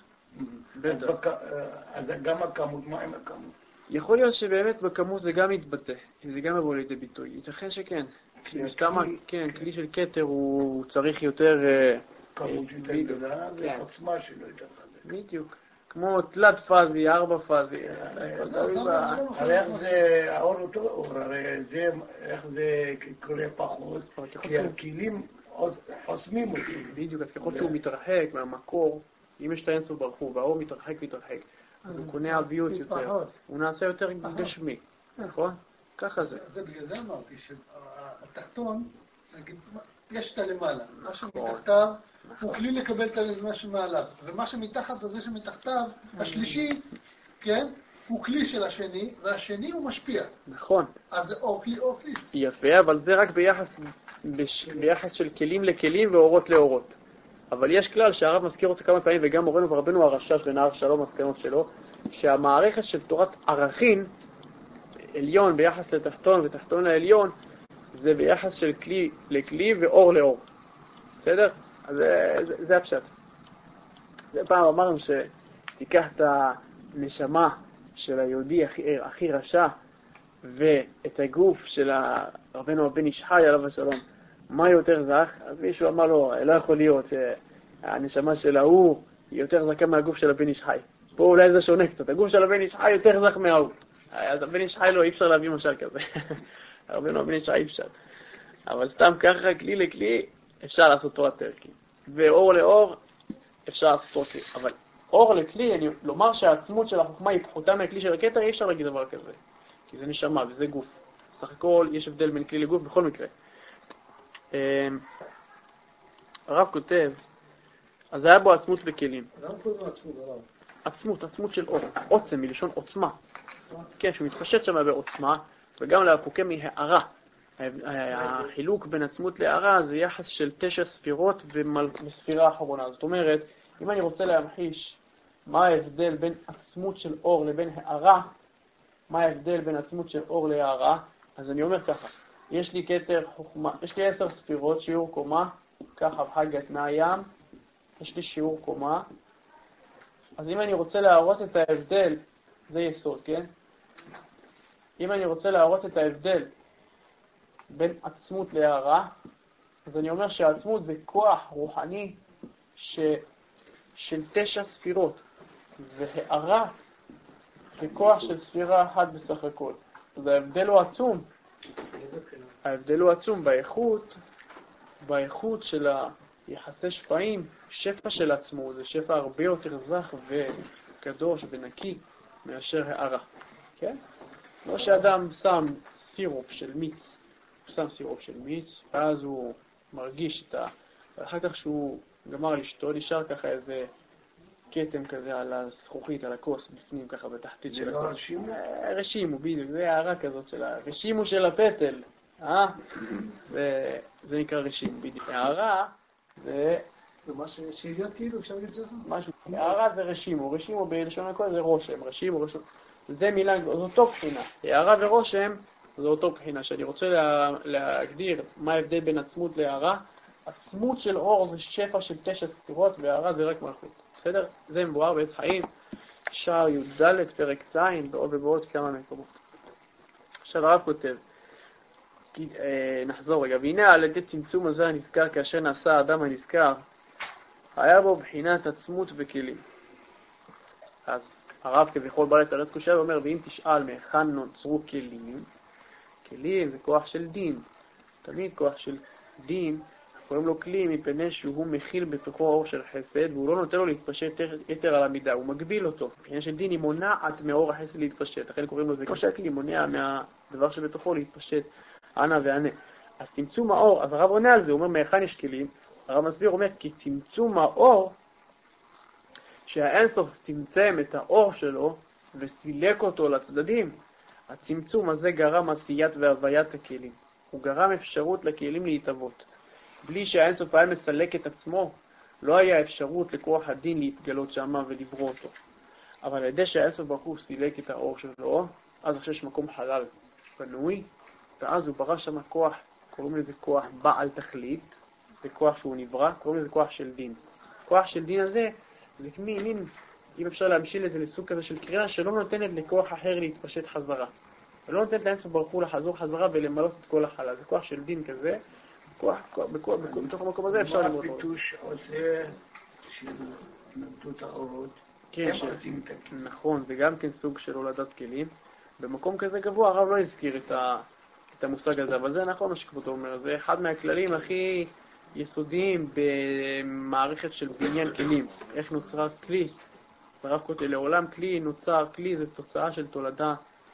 אז גם הכמות, מה עם הכמות? יכול להיות שבאמת בכמות זה גם יתבטא, זה גם יבוא לידי ביטוי. ייתכן שכן. כן, כלי של כתר הוא צריך יותר... כמות יותר גדולה, ועוצמה שלו יותר חזק. בדיוק. כמו תלת פאזי, ארבע פאזי. הרי איך זה, האור אותו אור, הרי זה, איך זה קורה פחות, כי הכלים חוסמים אותי. בדיוק, אז ככל שהוא מתרחק מהמקור, אם יש את האינסוף ברחוב, והאור מתרחק מתרחק, אז הוא קונה אביות יותר, הוא נעשה יותר גשמי, נכון? ככה זה. זה בגלל זה אמרתי שהתחתון, יש את הלמעלה, מה שמתחתיו הוא כלי לקבל את מה שמעליו, ומה שמתחת זה שמתחתיו, השלישי, כן, הוא כלי של השני, והשני הוא משפיע. נכון. אז זה או כלי או כלי. יפה, אבל זה רק ביחס, ביחס של כלים לכלים ואורות לאורות. אבל יש כלל שהרב מזכיר אותו כמה פעמים, וגם מורנו ורבנו הרשש ונער שלום מסקנות שלו, שהמערכת של תורת ערכין, עליון ביחס לתחתון ותחתון לעליון, זה ביחס של כלי לכלי ואור לאור. בסדר? אז זה, זה, זה הפשט. זה פעם אמרנו שתיקח את הנשמה של היהודי הכי, הכי רשע ואת הגוף של רבנו הבן איש חי עליו השלום. מה יותר זך? אז מישהו אמר לו, לא יכול להיות שהנשמה של ההוא היא יותר זכה מהגוף של הבן איש חי. פה אולי זה שונה קצת. הגוף של הבן איש חי יותר זך מההוא. אז הבן איש חי לא, אי אפשר להביא משל כזה. רבנו הבן איש חי אי אפשר. אבל סתם ככה, כלי לכלי, אפשר לעשות תורת ערכי. ואור לאור, אפשר לעשות תורת כלי. אבל אור לכלי, אני לומר שהעצמות של החוכמה היא פחותה מהכלי של הכתר, אי אפשר להגיד דבר כזה. כי זה נשמה וזה גוף. סך הכל יש הבדל בין כלי לגוף בכל מקרה. הרב כותב, אז היה בו עצמות בכלים. למה קוראים עצמות, הרב? עצמות, עצמות של אור. עוצם מלשון עוצמה. כן, שהוא מתפשט שם בעוצמה, וגם להפוקה מהערה. החילוק בין עצמות להערה זה יחס של תשע ספירות וספירה האחרונה. זאת אומרת, אם אני רוצה להמחיש מה ההבדל בין עצמות של אור לבין הערה, מה ההבדל בין עצמות של אור להערה, אז אני אומר ככה, יש לי כתר חוכמה, יש לי עשר ספירות, שיעור קומה, ככה בחג התנא ים, יש לי שיעור קומה, אז אם אני רוצה להראות את ההבדל, זה יסוד, כן? אם אני רוצה להראות את ההבדל בין עצמות להערה, אז אני אומר שהעצמות זה כוח רוחני ש... של תשע ספירות, והערה זה כוח של ספירה אחת בסך הכל. אז ההבדל הוא עצום. ההבדל הוא עצום באיכות, באיכות של היחסי שפעים, שפע של עצמו, זה שפע הרבה יותר זך וקדוש ונקי מאשר הערה. כן? לא שאדם שם סירופ של מיץ, הוא שם סירופ של מיץ, ואז הוא מרגיש את ה... ואחר כך שהוא גמר לשתות, נשאר ככה איזה קטם כזה על הזכוכית, על הכוס בפנים, ככה בתחתית של הכוס. זה לא רשימו? רשימו, בדיוק, זה הערה כזאת של הרשימו של הפטל. אה? זה נקרא רשימו, בדיוק. הערה זה... זה מה שהגיע כאילו, אפשר להגיד את זה? משהו. הערה זה רשימו, רשימו בלשון הכל זה רושם, רשימו, רושם. זה מילה, זו אותו בחינה. הערה ורושם זו אותו בחינה, שאני רוצה להגדיר מה ההבדל בין עצמות להערה. עצמות של אור זה שפע של תשע ספירות, והערה זה רק מלכות. בסדר? זה מבואר בעץ חיים, שער י"ד פרק ז' ועוד ובעוד כמה מקומות. עכשיו הרב כותב, נחזור רגע, והנה על ידי צמצום הזה הנזכר, כאשר נעשה האדם הנזכר, היה בו בחינת עצמות וכלים. אז הרב כביכול בא לתרץ קושייה ואומר, ואם תשאל מהיכן נוצרו כלים, כלים זה כוח של דין. תמיד כוח של דין, קוראים לו כלי מפני שהוא מכיל בתוכו אור של חסד, והוא לא נותן לו להתפשט יתר על המידה, הוא מגביל אותו. מבחינה של דין היא מונעת מאור החסד להתפשט, לכן קוראים לו זה כמו שהכלי מונע מהדבר שבתוכו להתפשט, ענה וענה. אז צמצום האור, אז הרב עונה על זה, הוא אומר מהיכן יש כלים, הרב מסביר, אומר כי צמצום האור, שהאינסוף צמצם את האור שלו וסילק אותו לצדדים, הצמצום הזה גרם עשיית והוויית הכלים. הוא גרם אפשרות לכלים להתאבות. בלי שהאינסוף היה מסלק את עצמו, לא היה אפשרות לכוח הדין להתגלות שמה ולברוא אותו. אבל על ידי שהאינסוף ברוך הוא סילק את האור שלו, אז עכשיו יש מקום חלל פנוי, ואז הוא ברא שם כוח, קוראים לזה כוח בעל תכלית, זה כוח שהוא נברא, קוראים לזה כוח של דין. כוח של דין הזה, זה כמי מין, אם אפשר להמשיל את זה לסוג כזה של קריאה, שלא נותנת לכוח אחר להתפשט חזרה. ולא נותנת לאינסוף ברוך הוא לחזור חזרה ולמלות את כל החלל. זה כוח של דין כזה, כוח, כוח, בכוח, בכוח, בתוך המקום הזה אפשר לראות. מה הפיתוש עושה שנתנו את האורות? כן, ש... נכון, זה גם כן סוג של הולדת כלים. במקום כזה גבוה, הרב לא הזכיר את, ה... את המושג הזה, אבל זה נכון מה שכבודו אומר. זה אחד מהכללים הכי יסודיים במערכת של בניין כלים. איך נוצרה כלי? הרב כותב, לעולם כלי נוצר, כלי זה תוצאה של תולדה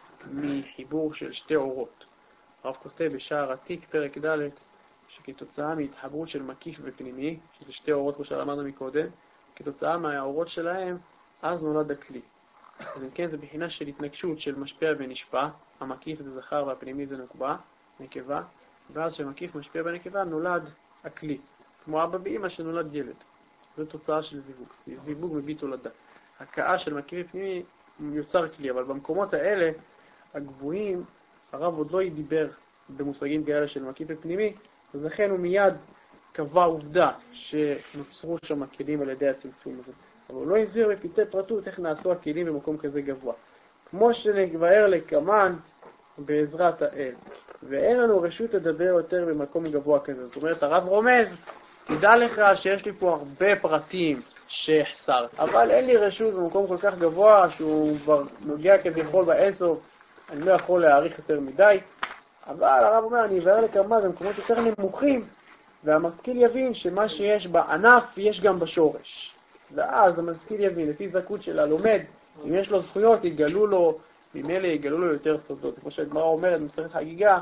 מחיבור של שתי אורות. הרב כותב בשער עתיק, פרק ד', שכתוצאה מהתחברות של מקיף ופנימי, שזה שתי אורות כמו שלמדנו מקודם, כתוצאה מהאורות שלהם, אז נולד הכלי. אז אם כן, זה בחינה של התנגשות של משפיע ונשפע, המקיף זה זכר והפנימי זה נקבה, נקבה, ואז שמקיף משפיע בנקבה נולד הכלי, כמו אבא באמא שנולד ילד. זו תוצאה של זיווג. זיווג מביא תולדה. הקאה של מקיף פנימי יוצר כלי, אבל במקומות האלה, הגבוהים, הרב עוד לא ידיבר במושגים כאלה של מקיף פנימי, אז לכן הוא מיד קבע עובדה שנוצרו שם הכלים על ידי הצמצום הזה. אבל הוא לא הסביר בפרטי פרטות איך נעשו הכלים במקום כזה גבוה. כמו שנבהר לקמן בעזרת האל. ואין לנו רשות לדבר יותר במקום גבוה כזה. זאת אומרת, הרב רומז, תדע לך שיש לי פה הרבה פרטים שהחסרת. אבל אין לי רשות במקום כל כך גבוה שהוא כבר נוגע כביכול באינסוף. אני לא יכול להעריך יותר מדי. אבל הרב אומר, אני אבהר לקמן במקומות יותר נמוכים, והמשכיל יבין שמה שיש בענף יש גם בשורש. ואז המשכיל יבין, לפי זכות של הלומד, אם יש לו זכויות, יגלו לו, ממילא יגלו לו יותר סודות. כמו שהגמרא אומרת, מסכת חגיגה,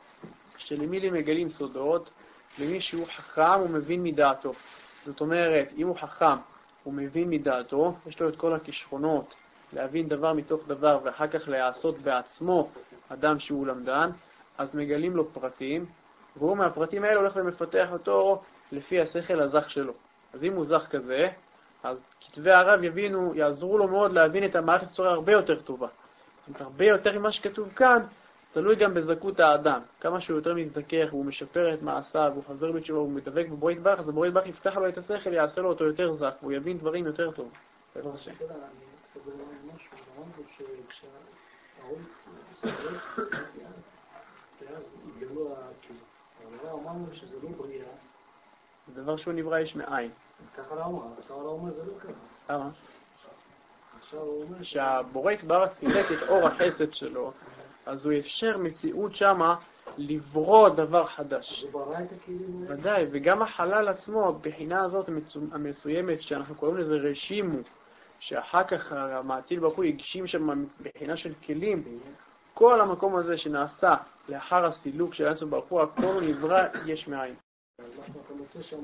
שלמי לי מגלים סודות, למי שהוא חכם ומבין מדעתו. זאת אומרת, אם הוא חכם ומבין מדעתו, יש לו את כל הכישרונות להבין דבר מתוך דבר, ואחר כך לעשות בעצמו אדם שהוא למדן, אז מגלים לו פרטים, והוא מהפרטים האלה הולך ומפתח אותו לפי השכל הזך שלו. אז אם הוא זך כזה, אז כתבי הרב יבינו, יעזרו לו מאוד להבין את המערכת בצורה הרבה יותר טובה. זאת אומרת, הרבה יותר ממה שכתוב כאן, תלוי גם בזכות האדם. כמה שהוא יותר מזדכך, והוא משפר את מעשיו, והוא חזר בתשובה, והוא מדבק בבורא יתברך, אז הבורא יתברך יפתח לו את השכל, יעשה לו אותו יותר זך, והוא יבין דברים יותר טוב. זה לא השם. ואז התגלו הכלים. אבל אמרנו שזה לא בריאה, זה דבר שהוא נברא יש מאין. ככה לא אומר, עכשיו לא אומר זה לא ככה. למה? עכשיו הוא אומר שהבורא יתברך סילק את אור החסד שלו, אז הוא אפשר מציאות שמה לברוא דבר חדש. זה ברא את הכלים האלה? ודאי, וגם החלל עצמו, הבחינה הזאת המסוימת, שאנחנו קוראים לזה רשימו, שאחר כך המעציל ברוך הוא הגשים שם בחינה של כלים, כל המקום הזה שנעשה לאחר הסילוק של אינסוף ברוך הוא, הכל נברא יש מאין. אתה מוצא שם...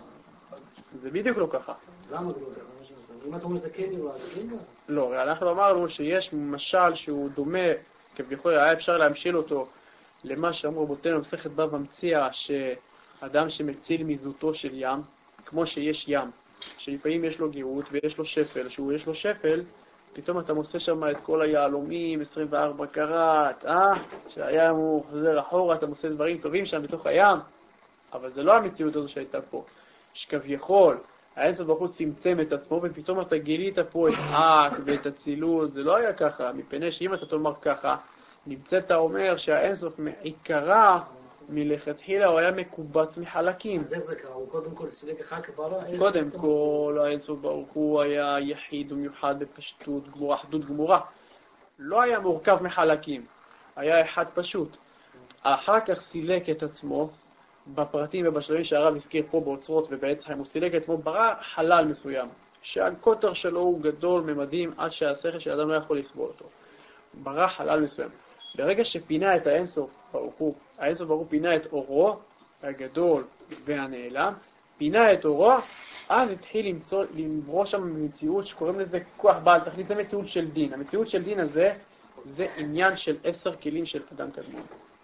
זה בדיוק לא ככה. למה זה לא ככה? אם אתה אומר שזה כן נברא, זה כן נברא? לא, אנחנו אמרנו שיש משל שהוא דומה, כביכול היה אפשר להמשיל אותו למה שאמרו רבותינו במסכת בבא מציעא, שאדם שמציל מזוטו של ים, כמו שיש ים, שלפעמים יש לו גאות ויש לו שפל, שהוא יש לו שפל, פתאום אתה מוצא שם את כל היהלומים, עשרים וארבע קראט, אה? שהים הוא חוזר אחורה, אתה מוצא דברים טובים שם בתוך הים, אבל זה לא המציאות הזו שהייתה פה. שכביכול, האינסוף ברוך הוא צמצם את עצמו, ופתאום אתה גילית פה את אק ואת הצילות, זה לא היה ככה, מפני שאם אתה תאמר ככה, נמצאת אומר שהאינסוף מעיקרה, מלכתחילה הוא היה מקובץ מחלקים. אז איך זה קרה? הוא קודם כל סילק אחד כברא? קודם כל, האינסוף ברוך הוא היה יחיד ומיוחד בפשטות גמורה, אחדות גמורה. לא היה מורכב מחלקים, היה אחד פשוט. אחר כך סילק את עצמו, בפרטים ובשלבים שהרב הזכיר פה באוצרות ובעץ חיים, הוא סילק את עצמו, ברא חלל מסוים, שהקוטר שלו הוא גדול ממדים עד שהשכל של האדם לא יכול לסבול אותו. ברא חלל מסוים. ברגע שפינה את האינסוף ברוך הוא, האינסוף ברוך הוא פינה את אורו הגדול והנעלם, פינה את אורו, אז התחיל למצוא, לברוא שם מציאות שקוראים לזה כוח בעל תכלית, זה מציאות של דין. המציאות של דין הזה זה עניין של עשר כלים של אדם קדמון.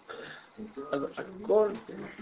אז הכל,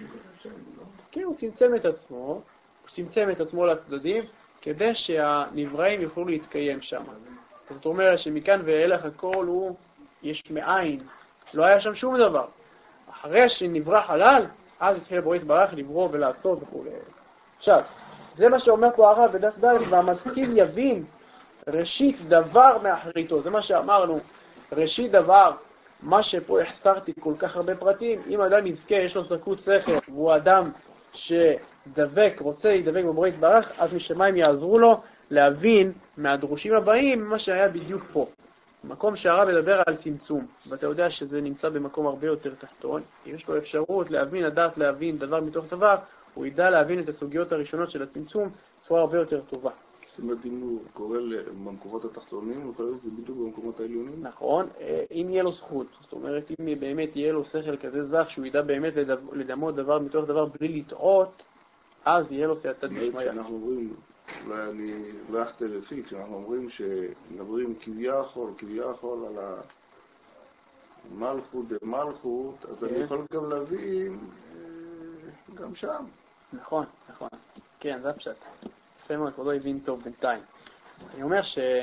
כן, הוא צמצם את עצמו, הוא צמצם את עצמו לצדדים, כדי שהנבראים יוכלו להתקיים שם. זאת אומרת שמכאן ואילך הכל הוא יש מאין, לא היה שם שום דבר. אחרי שנברא חלל, אז התחיל הבורא יתברך לברוא ולעשות וכו'. עכשיו, זה מה שאומר פה הרב בדף ד', והמשכיל יבין ראשית דבר מאחריתו. זה מה שאמרנו, ראשית דבר, מה שפה החסרתי כל כך הרבה פרטים. אם אדם יזכה, יש לו זכות שכל, והוא אדם שדבק, רוצה להידבק בבורא יתברך, אז משמיים יעזרו לו להבין מהדרושים הבאים מה שהיה בדיוק פה. מקום שהרב מדבר על צמצום, ואתה יודע שזה נמצא במקום הרבה יותר תחתון, אם יש לו אפשרות להבין, לדעת להבין דבר מתוך דבר, הוא ידע להבין את הסוגיות הראשונות של הצמצום בצורה הרבה יותר טובה. זאת אומרת, אם הוא קורא במקומות התחתונים, הוא יכול שזה בדיוק במקומות העליונים? נכון, אם יהיה לו זכות, זאת אומרת, אם באמת יהיה לו שכל כזה זך, שהוא ידע באמת לדמות דבר מתוך דבר בלי לטעות, אז יהיה לו סייעתא דשמיא. כשאנחנו אומרים, אולי אני לא אחטא לפי, כשאנחנו אומרים שמדברים כביכול, כביכול על המלכות דמלכות, אז אני יכול גם להבין גם שם. נכון, נכון. כן, זה הפשט. יפה מאוד, כבודו הבין טוב בינתיים. אני אומר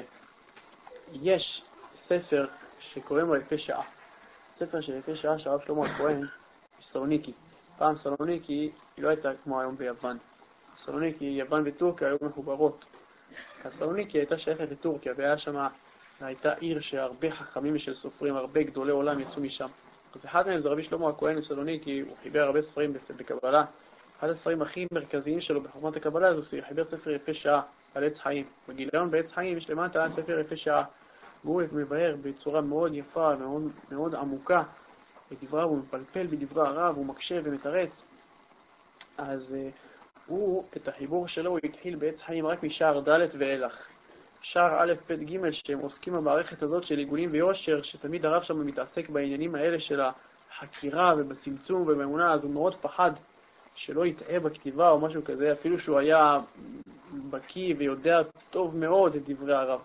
שיש ספר שקוראים לו יפה שעה. ספר של יפה שעה שהרב שלמה הכהן, סלוניקי. פעם סלוניקי היא לא הייתה כמו היום ביוון. סלוניקי, יוון וטורקיה היו מחוברות. הסלוניקי הייתה שייכת לטורקיה, והיה שם, הייתה עיר שהרבה חכמים של סופרים, הרבה גדולי עולם יצאו משם. אז אחד מהם זה רבי שלמה הכהן סלוניקי, הוא חיבר הרבה ספרים בקבלה. אחד הספרים הכי מרכזיים שלו בחוכמת הקבלה זה הוא חיבר ספר יפה שעה על עץ חיים. בגיליון בעץ חיים יש למטה על ספר יפה שעה. והוא מבאר בצורה מאוד יפה, מאוד, מאוד עמוקה בדבריו, הוא מפלפל בדברי הרב, הוא מקשה ומתרץ. אז הוא, את החיבור שלו, הוא התחיל בעץ חיים רק משער ד' ואילך. שער א' ב' ג' שהם עוסקים במערכת הזאת של עיגולים ויושר, שתמיד הרב שם מתעסק בעניינים האלה של החקירה ובצמצום ובאמונה, אז הוא מאוד פחד שלא יטעה בכתיבה או משהו כזה, אפילו שהוא היה בקיא ויודע טוב מאוד את דברי הרב.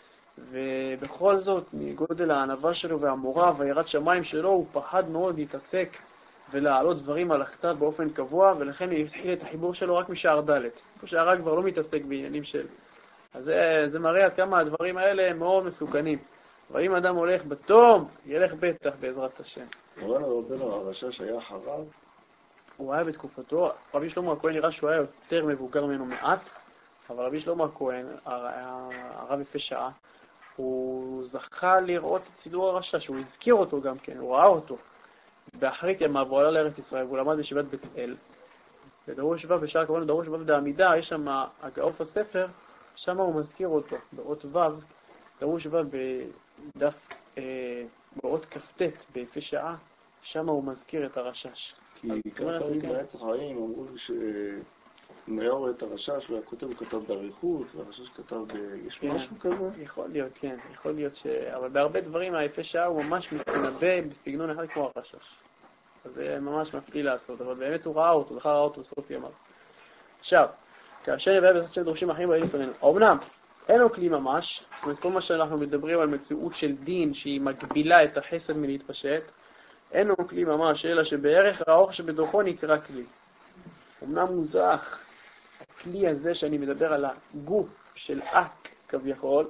ובכל זאת, מגודל הענווה שלו והמורה והיראת שמיים שלו, הוא פחד מאוד להתעסק ולהעלות דברים על הכתב באופן קבוע, ולכן הוא התחיל את החיבור שלו רק משער ד'. שהרב כבר לא מתעסק בעניינים של... אז זה, זה מראה עד כמה הדברים האלה הם מאוד מסוכנים. אבל אם אדם הולך בתום, ילך בטח בעזרת השם. אבל רבנו הרשע שהיה אחריו? הוא היה בתקופתו, רבי שלמה הכהן נראה שהוא היה יותר מבוגר ממנו מעט, אבל רבי שלמה הכהן, הרב יפה שעה, הוא זכה לראות את סידור הרשע, שהוא הזכיר אותו גם כן, הוא ראה אותו. באחרית ימיו הוא עלה לארץ ישראל, והוא למד בישיבת בית אל, בדרוש ו' בשער כמובן דרוש ו' בעמידה, יש שם הגאוף הספר, שם הוא מזכיר אותו, באות ו', דרוש ו' בדף, אה, באות כ"ט, ביפה שעה, שם הוא מזכיר את הרשש. כי ככה לי בעץ החיים אמרו לי שמאיר רואה את הרשש והכותב הוא כתב בעריכות והרשש כתב ב... יש משהו כזה? יכול להיות, כן, יכול להיות ש... אבל בהרבה דברים היפה שעה הוא ממש מתנבא בסגנון אחד כמו הרשש. אז זה ממש מפליא לעשות, אבל באמת הוא ראה אותו, זכר ראה אותו בסוף ימיו. עכשיו, כאשר יבוא בעזרת שם דורשים אחרים באים לפנינו. אמנם, אין לו כלי ממש, זאת אומרת כל מה שאנחנו מדברים על מציאות של דין שהיא מגבילה את החסד מלהתפשט, אין לו כלי ממש, אלא שבערך האור שבתוכו נקרא כלי. אמנם הוא זך, הכלי הזה שאני מדבר על הגוף של אק כביכול,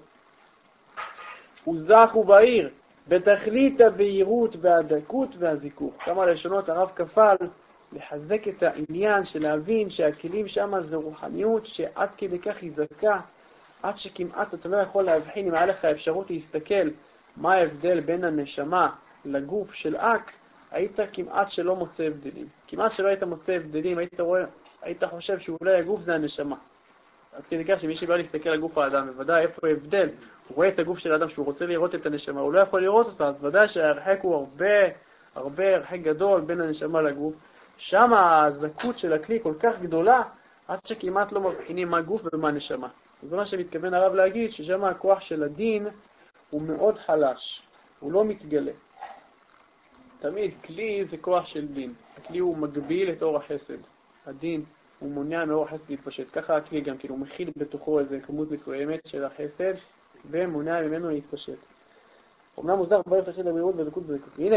הוא זך ובהיר, בתכלית הבהירות והדקות והזיכוך. כמה לשונות הרב כפל לחזק את העניין של להבין שהכלים שם זה רוחניות שעד כדי כך היא זכה, עד שכמעט אתה לא יכול להבחין אם היה לך אפשרות להסתכל מה ההבדל בין הנשמה לגוף של אק, היית כמעט שלא מוצא הבדלים. כמעט שלא היית מוצא הבדלים, היית, רואה, היית חושב שאולי הגוף זה הנשמה. עד כדי כך שמי שבא להסתכל על גוף האדם, בוודאי איפה ההבדל, הוא רואה את הגוף של האדם שהוא רוצה לראות את הנשמה, הוא לא יכול לראות אותה, אז ודאי שהרחק הוא הרבה, הרבה הרחק גדול בין הנשמה לגוף. שם הזכות של הכלי כל כך גדולה, עד שכמעט לא מבחינים מה גוף ומה נשמה. זה מה שמתכוון הרב להגיד, ששם הכוח של הדין הוא מאוד חלש, הוא לא מתגלה. תמיד כלי זה כוח של דין. הכלי הוא מגביל את אור החסד. הדין הוא מונע מאור החסד להתפשט. ככה הכלי גם כאילו מכיל בתוכו איזו כמות מסוימת של החסד ומונע ממנו להתפשט. אמנם מוסדר כבר יפשט לבריאות ודקות ודקות. הנה,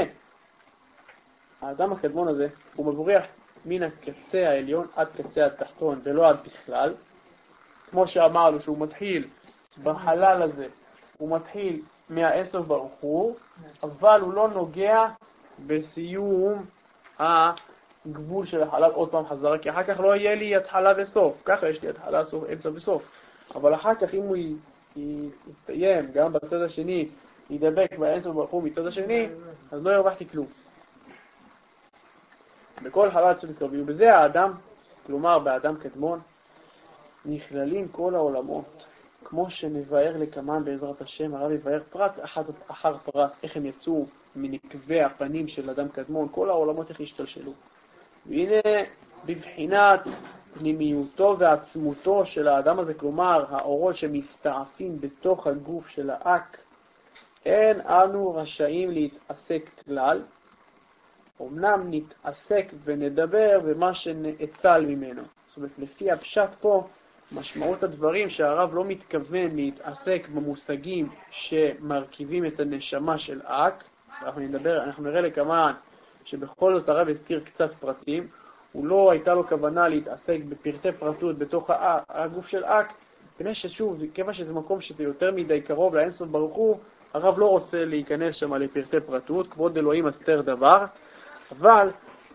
האדם הקדמון הזה הוא מבריח מן הקצה העליון עד קצה התחתון ולא עד בכלל. כמו שאמרנו שהוא מתחיל בחלל הזה, הוא מתחיל מהאינסוף ברוך הוא, אבל הוא לא נוגע בסיום הגבול של החלל עוד פעם חזרה, כי אחר כך לא יהיה לי התחלה וסוף. ככה יש לי התחלה, סוף, אמצע וסוף. אבל אחר כך אם הוא יסתיים, גם בצד השני, ידבק באינסוף ברוך הוא מצד השני, אז לא ירווחתי כלום. בכל חלל שמסתובב, ובזה האדם, כלומר באדם קדמון, נכללים כל העולמות, כמו שנבאר לכמן בעזרת השם. הרב יבאר פרט אחת אחר פרט, איך הם יצאו מנקבי הפנים של אדם קדמון, כל העולמות איך השתלשלו. והנה בבחינת פנימיותו ועצמותו של האדם הזה, כלומר האורות שמסתעפים בתוך הגוף של האק, אין אנו רשאים להתעסק כלל, אמנם נתעסק ונדבר במה שנאצל ממנו. זאת אומרת, לפי הפשט פה, משמעות הדברים שהרב לא מתכוון להתעסק במושגים שמרכיבים את הנשמה של אק. אנחנו נדבר, אנחנו נראה לכמה שבכל זאת הרב הזכיר קצת פרטים. הוא לא הייתה לו כוונה להתעסק בפרטי פרטות בתוך הגוף של אק, כדי ששוב, כיוון שזה מקום שזה יותר מדי קרוב לאינסוף ברוך הוא, הרב לא רוצה להיכנס שם לפרטי פרטות, כבוד אלוהים אסתר דבר. אבל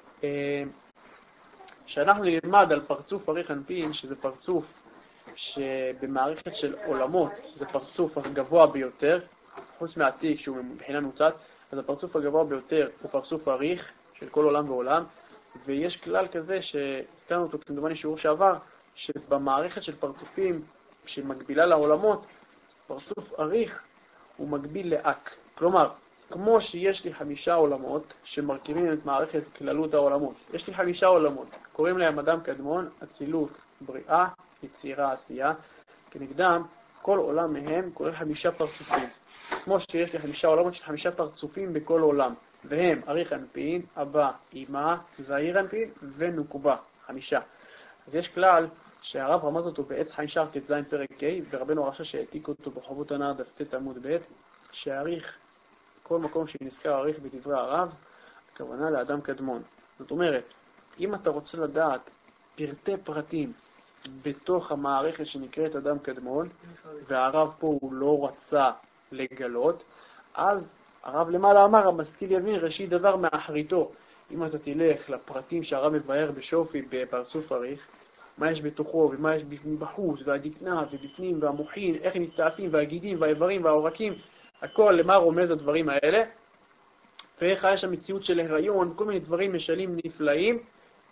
שאנחנו נלמד על פרצוף אריך אנפין, שזה פרצוף שבמערכת של עולמות זה פרצוף הגבוה ביותר, חוץ מהעתיק שהוא מבחינה נוצת, אז הפרצוף הגבוה ביותר הוא פרצוף אריך של כל עולם ועולם. ויש כלל כזה שהזכרנו אותו כמדומני שיעור שעבר, שבמערכת של פרצופים שמגבילה לעולמות, פרצוף אריך הוא מגביל לאק. כלומר, כמו שיש לי חמישה עולמות שמרכיבים את מערכת כללות העולמות, יש לי חמישה עולמות, קוראים להם אדם קדמון, אצילות, בריאה, יצירה, עשייה. כנגדם, כל עולם מהם כולל חמישה פרצופים. כמו שיש לי חמישה עולמות של חמישה פרצופים בכל עולם, והם אריך אנפין, אבא, אמא, זעיר אנפין ונוקבה, חמישה. אז יש כלל שהרב רמז אותו בעץ חיים שער ט"ז פרק ה', ורבנו הרש"ש שהעתיק אותו בחובות הנער דף ט' עמוד ב', שהאריך, כל מקום שנזכר אריך בדברי הרב, הכוונה לאדם קדמון. זאת אומרת, אם אתה רוצה לדעת פרטי פרטים בתוך המערכת שנקראת אדם קדמון, והרב פה הוא לא רצה לגלות, אז הרב למעלה אמר, המשכיל יבין ראשית דבר מאחריתו. אם אתה תלך לפרטים שהרב מבאר בשופי בפרצוף אריך, מה יש בתוכו ומה יש מבחוץ, והדקנה ובפנים והמוחין, איך הם מצטעפים והגידים והאיברים והעורקים, הכל למה רומז הדברים האלה, ואיך יש המציאות של הריון, כל מיני דברים משלים נפלאים,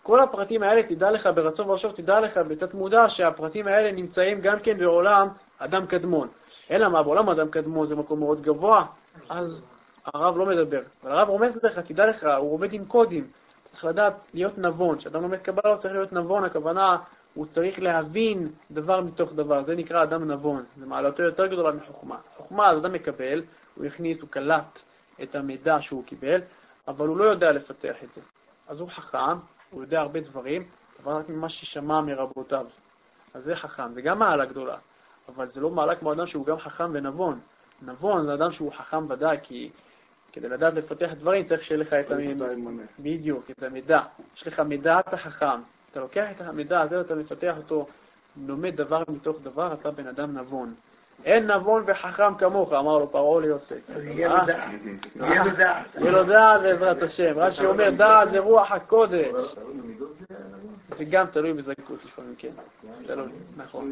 כל הפרטים האלה, תדע לך ברצון ובשוב, תדע לך בתת מודע שהפרטים האלה נמצאים גם כן בעולם אדם קדמון. אלא מה, בעולם אדם קדמון זה מקום מאוד גבוה, אז הרב לא מדבר. אבל הרב רומז לך, תדע לך, הוא עובד עם קודים, צריך לדעת להיות נבון. כשאדם לומד קבלה הוא צריך להיות נבון, הכוונה הוא צריך להבין דבר מתוך דבר, זה נקרא אדם נבון, זה מעלתו יותר גדולה מחוכמה. חוכמה, אז אדם מקבל, הוא הכניס, הוא קלט את המידע שהוא קיבל, אבל הוא לא יודע לפתח את זה. אז הוא חכם, הוא יודע הרבה דברים, אבל רק ממה ששמע מרבותיו. אז זה חכם, זה גם מעלה גדולה, אבל זה לא מעלה כמו אדם שהוא גם חכם ונבון. נבון זה אדם שהוא חכם ודאי, כי כדי לדעת לפתח דברים צריך שיהיה לך את המידע. בדיוק, את המידע. יש לך מידע, אתה חכם. אתה לוקח את המידע הזה, אתה מפתח אותו, לומד דבר מתוך דבר, אתה בן אדם נבון. אין נבון וחכם כמוך, אמר לו פרעה ליוסף. יהיה לו דעת. יהיה לו דעת. יהיה לו דעת בעזרת השם. רש"י אומר, דעת זה רוח הקודש. זה גם תלוי בזכות לפעמים, כן. תלוי, נכון.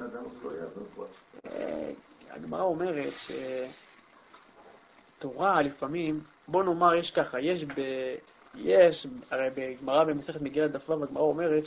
הגמרא אומרת שתורה לפעמים, בוא נאמר, יש ככה, יש ב... יש, הרי בגמרא במסכת מגילת דף ו' הגמרא אומרת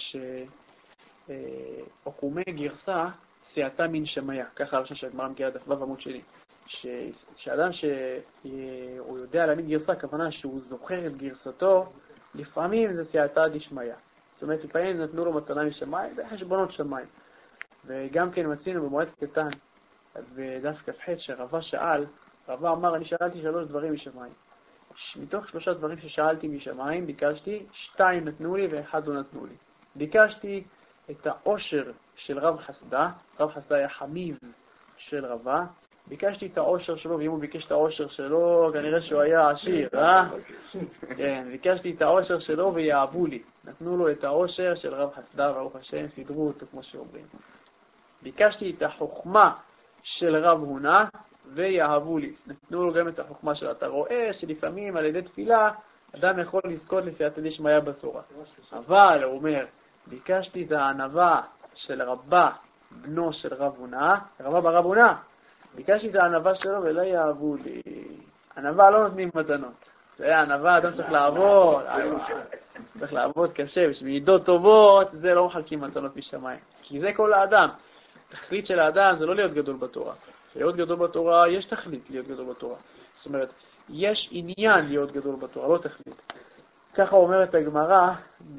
שעוקומי גרסה סייעתה מן שמיה, ככה הלשון של הגמרא מגילת דף ו' עמוד שני, שאדם שהוא יודע להעמיד גרסה, הכוונה שהוא זוכר את גרסתו, לפעמים זה סייעתה דשמיא. זאת אומרת, לפעמים נתנו לו מתנה משמיים, זה חשבונות שמיים. וגם כן מצינו במועד קטן, בדף כ"ח שרבה שאל, רבה אמר, אני שאלתי שלוש דברים משמיים. מתוך שלושה דברים ששאלתי משמיים, ביקשתי, שתיים נתנו לי ואחד לא נתנו לי. ביקשתי את העושר של רב חסדה, רב חסדה היה חמיב של רבה, ביקשתי את העושר שלו, ואם הוא ביקש את העושר שלו, כנראה שהוא היה עשיר, אה? כן, ביקשתי את העושר שלו ויעבו לי. נתנו לו את העושר של רב חסדה, ברוך השם, סידרו אותו כמו שאומרים. ביקשתי את החוכמה של רב הונה, ויאהבו לי. נתנו לו גם את החוכמה שלה. אתה רואה שלפעמים על ידי תפילה, אדם יכול לזכות לסייעתא דשמיא בתורה. אבל, הוא אומר, ביקשתי את הענווה של רבה, בנו של רב הונה, רבה ברב הונה. ביקשתי את הענווה שלו ולא יאהבו לי. ענווה לא נותנים מתנות. זה הענווה, אדם צריך לעבוד. צריך לעבוד קשה, בשמידות טובות, זה לא מחלקים מתנות משמיים. כי זה כל האדם. התכלית של האדם זה לא להיות גדול בתורה. להיות גדול בתורה, יש תכלית להיות גדול בתורה. זאת אומרת, יש עניין להיות גדול בתורה, לא תכלית. ככה אומרת הגמרא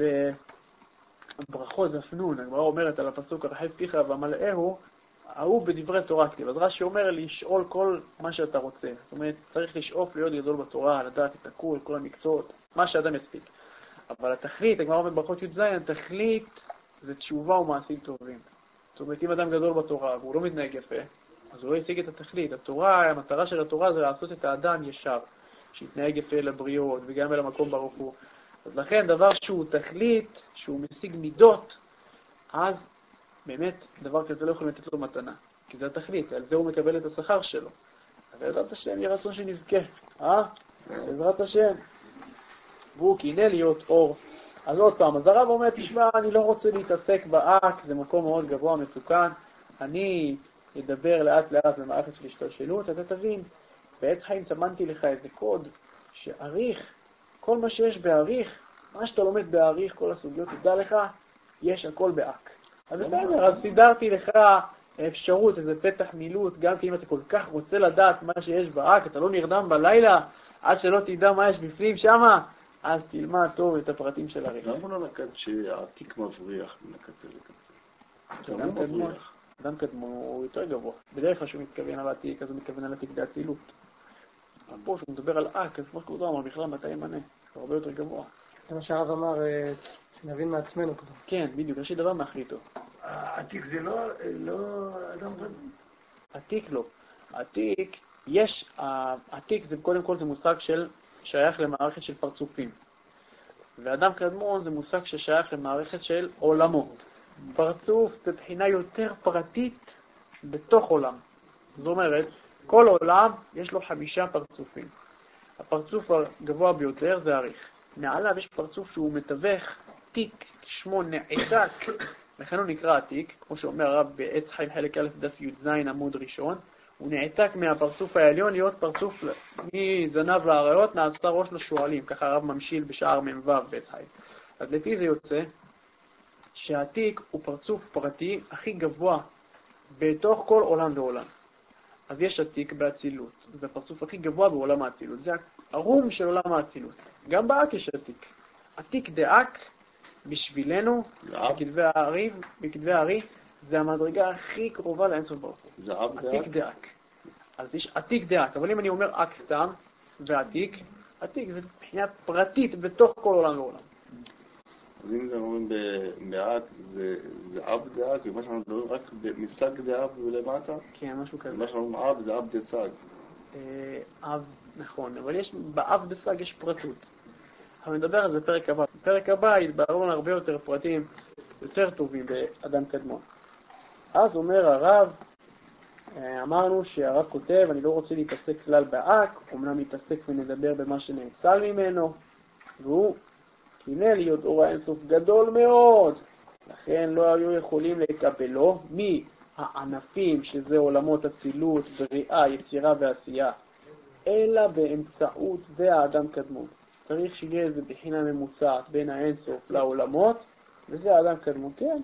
בברכות דף נ', הגמרא אומרת על הפסוק הרחב פיך ומלאהו, ההוא בדברי תורה כתיב. אז רש"י אומר לשאול כל מה שאתה רוצה. זאת אומרת, צריך לשאוף להיות גדול בתורה, לדעת את הכול, כל המקצועות, מה שאדם יספיק. אבל התכלית, הגמרא אומרת בברכות י"ז, התכלית זה תשובה ומעשים טובים. זאת אומרת, אם אדם גדול בתורה והוא לא מתנהג יפה, אז הוא לא ישיג את התכלית. התורה, המטרה של התורה זה לעשות את האדם ישר, שיתנהג יפה לבריות וגם אל המקום ברוך הוא. אז לכן דבר שהוא תכלית, שהוא משיג מידות, אז באמת דבר כזה לא יכול לתת לו מתנה, כי זה התכלית, על זה הוא מקבל את השכר שלו. אז בעזרת השם יהיה רצון שנזכה, אה? בעזרת השם. והוא קינא להיות אור. אז עוד פעם, אז הרב אומר, תשמע, אני לא רוצה להתעסק באק, זה מקום מאוד גבוה, מסוכן. אני אדבר לאט לאט במערכת של השתלשלות, אתה תבין, בעץ חיים צמנתי לך איזה קוד, שעריך, כל מה שיש בעריך, מה שאתה לומד בעריך, כל הסוגיות, תדע לך, יש הכל באק. אז בסדר, אז סידרתי לך אפשרות, איזה פתח מילוט, גם כי אם אתה כל כך רוצה לדעת מה שיש באק, אתה לא נרדם בלילה, עד שלא תדע מה יש בפנים שמה, אז תלמד טוב את הפרטים של עריך. למה לא נקד שהעתיק מבריח מקצה לקצה? אדם קדמון, אדם קדמון הוא יותר גבוה. בדרך כלל שהוא מתכוון על העתיק, אז הוא מתכוון על עתיק באצילות. אבל פה שהוא מדבר על אק, אז כמו שכבודו אמר, בכלל מתי ימנה, הוא הרבה יותר גבוה. זה מה שהרב אמר, שנבין מעצמנו כבר. כן, בדיוק, יש לי דבר מאחריתו. העתיק זה לא אדם קדמון? עתיק לא. עתיק, יש, העתיק זה קודם כל זה מושג של שייך למערכת של פרצופים. ואדם קדמון זה מושג ששייך למערכת של עולמות. פרצוף זה בחינה יותר פרטית בתוך עולם. זאת אומרת, כל עולם יש לו חמישה פרצופים. הפרצוף הגבוה ביותר זה עריך. מעליו יש פרצוף שהוא מתווך, תיק, שמו נעתק, לכן הוא נקרא עתיק, כמו שאומר הרב בעץ חיים חלק א' דף י"ז עמוד ראשון, הוא נעתק מהפרצוף העליון להיות פרצוף מזנב לאריות, נעשה ראש לשואלים, ככה הרב ממשיל בשער מ"ו בעץ חיים. אז לפי זה יוצא שהעתיק הוא פרצוף פרטי הכי גבוה בתוך כל עולם ועולם. אז יש עתיק באצילות, זה הפרצוף הכי גבוה בעולם האצילות, זה הרום של עולם האצילות. גם באק יש עתיק. עתיק דאק בשבילנו, בכתבי הארי, בכתבי הארי, זה המדרגה הכי קרובה לאינסוף ברוך הוא. עתיק דאק. אז יש עתיק דאק, אבל אם אני אומר אק סתם ועתיק, עתיק זה מבחינה פרטית בתוך כל עולם ועולם. אז אם זה אומרים באק, זה אב דאק, ומה שאנחנו מדברים רק במסג דאב ולמטה? כן, משהו כזה. ומה שאנחנו אומרים אב זה אב דסג. אב, נכון, אבל יש, באב דסג יש פרטות. אבל נדבר על זה בפרק הבא. בפרק הבא יתבררו הרבה יותר פרטים, יותר טובים באדם קדמון. אז אומר הרב, אמרנו שהרב כותב, אני לא רוצה להתעסק כלל באק, אמנם מתעסק ונדבר במה שנאצל ממנו, והוא כינה להיות אור האינסוף גדול מאוד, לכן לא היו יכולים לקבלו מהענפים שזה עולמות אצילות, בריאה, יצירה ועשייה, אלא באמצעות זה האדם קדמון. צריך שיהיה איזה בחינה ממוצעת בין האינסוף לעולמות, וזה האדם קדמון, כן.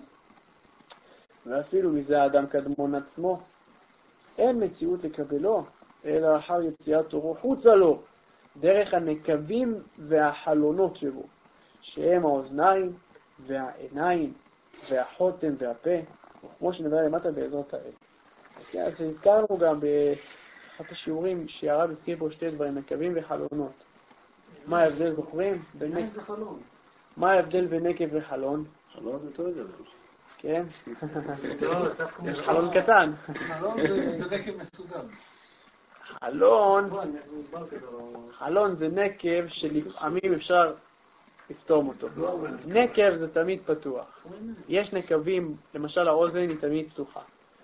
ואפילו מזה האדם קדמון עצמו, אין מציאות לקבלו, אלא אחר יציאת אורו חוצה לו, דרך הנקבים והחלונות שבו, שהם האוזניים והעיניים והחותם והפה, כמו שנדבר למטה בעזרת האל. אז הזכרנו גם באחת השיעורים שהרב הזכיר פה שתי דברים, נקבים וחלונות. מה ההבדל, זוכרים? מה ההבדל בין נקב וחלון? חלון זה יותר גדול. כן? יש חלון קטן. חלון זה נקב מסודר. חלון, חלון זה נקב שלפעמים אפשר לפתום אותו. נקב זה תמיד פתוח. יש נקבים, למשל האוזן היא תמיד פתוחה.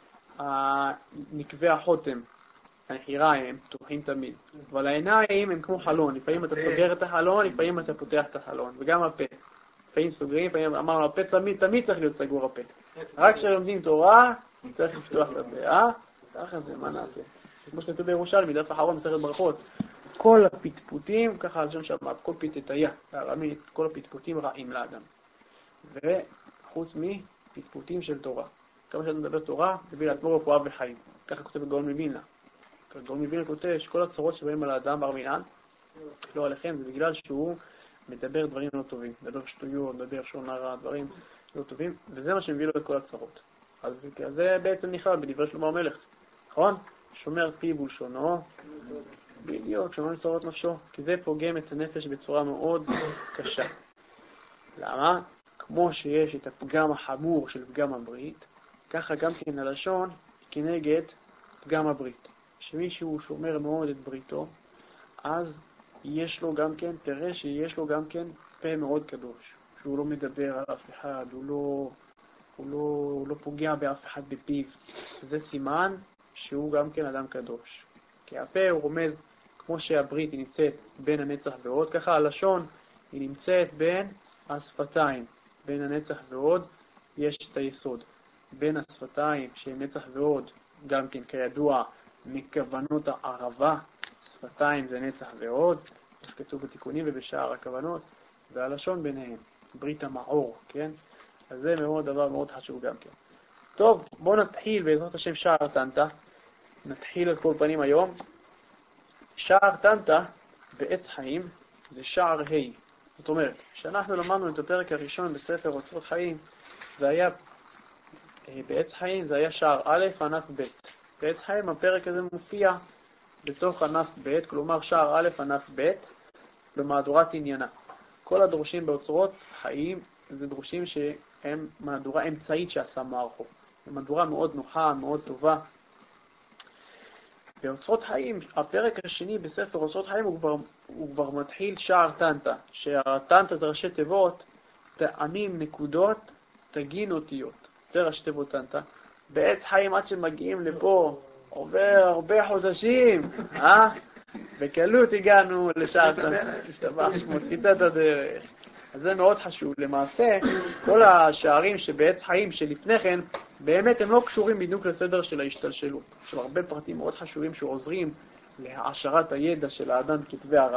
נקבי החותם, החיריים הם פתוחים תמיד. אבל העיניים הם כמו חלון. לפעמים אתה סוגר את החלון, לפעמים אתה פותח את החלון. וגם הפה. לפעמים סוגרים, לפעמים אמרנו, הפה תמיד, תמיד צריך להיות סגור הפה. רק כשלומדים תורה, צריך לפתוח את הפה. אה? ככה זה, מה נעשה? כמו שכתוב בירושלמי, דף אחרון מסכת ברכות. כל הפטפוטים, ככה על שם שמה, כל פטפוטיה, בארמית, כל הפטפוטים רעים לאדם. וחוץ מפטפוטים של תורה. כמה שאתה מדבר תורה, תביא לעצמו רפואה וחיים. ככה כותב גאון מווילנה. גאון מווילנה כותב שכל הצרות שבאים על האדם בר מינן, לא עליכם, זה בגלל שהוא מדבר דברים לא טובים. מדבר שטויות, מדבר שון הרע, דברים לא טובים, וזה מה שמביא לו את כל הצרות. אז זה בעצם נכלל בדברי שלמה המלך. נכון? שומר פיו ולשונו, בדיוק, שומר מצרות נפשו, כי זה פוגם את הנפש בצורה מאוד קשה. למה? כמו שיש את הפגם החמור של פגם הברית, ככה גם כן הלשון כנגד פגם הברית. שמישהו שומר מאוד את בריתו, אז יש לו גם כן, תראה שיש לו גם כן פה מאוד קדוש, שהוא לא מדבר על אף אחד, הוא לא, הוא לא, הוא לא פוגע באף אחד בפיו. זה סימן שהוא גם כן אדם קדוש. כי הפה הוא רומז, כמו שהברית היא נמצאת בין הנצח ועוד, ככה הלשון היא נמצאת בין השפתיים. בין הנצח ועוד יש את היסוד. בין השפתיים שהם נצח ועוד, גם כן כידוע מכוונות הערבה, שפתיים זה נצח ועוד, יש כתוב בתיקונים ובשאר הכוונות, והלשון ביניהם, ברית המעור, כן? אז זה מאוד דבר מאוד חשוב גם כן. טוב, בואו נתחיל בעזרת השם שער טנטה. נתחיל על כל פנים היום. שער טנטה בעץ חיים זה שער ה'. זאת אומרת, כשאנחנו למדנו את הפרק הראשון בספר אוצרות חיים, זה היה בעץ חיים, זה היה שער א', ענף ב'. בעץ חיים הפרק הזה מופיע בתוך ענף ב', כלומר שער א', ענף ב', במהדורת עניינה. כל הדרושים באוצרות חיים זה דרושים שהם מהדורה אמצעית שעשה מערכו. זו מהדורה מאוד נוחה, מאוד טובה. באוצרות חיים, הפרק השני בספר אוצרות חיים הוא כבר, הוא כבר מתחיל שער טנטה, שהטנטה זה ראשי תיבות, טעמים, נקודות, תגין אותיות. זה ראשי תיבות טנטה. בעץ חיים עד שמגיעים לפה עובר הרבה חודשים, אה? בקלות הגענו לשער טנטה, השתבח שמות, כיתת הדרך. אז זה מאוד חשוב. למעשה, כל השערים שבעץ חיים שלפני כן, באמת הם לא קשורים בדיוק לסדר של ההשתלשלות. יש הרבה פרטים מאוד חשובים שעוזרים להעשרת הידע של האדם בכתבי הרב,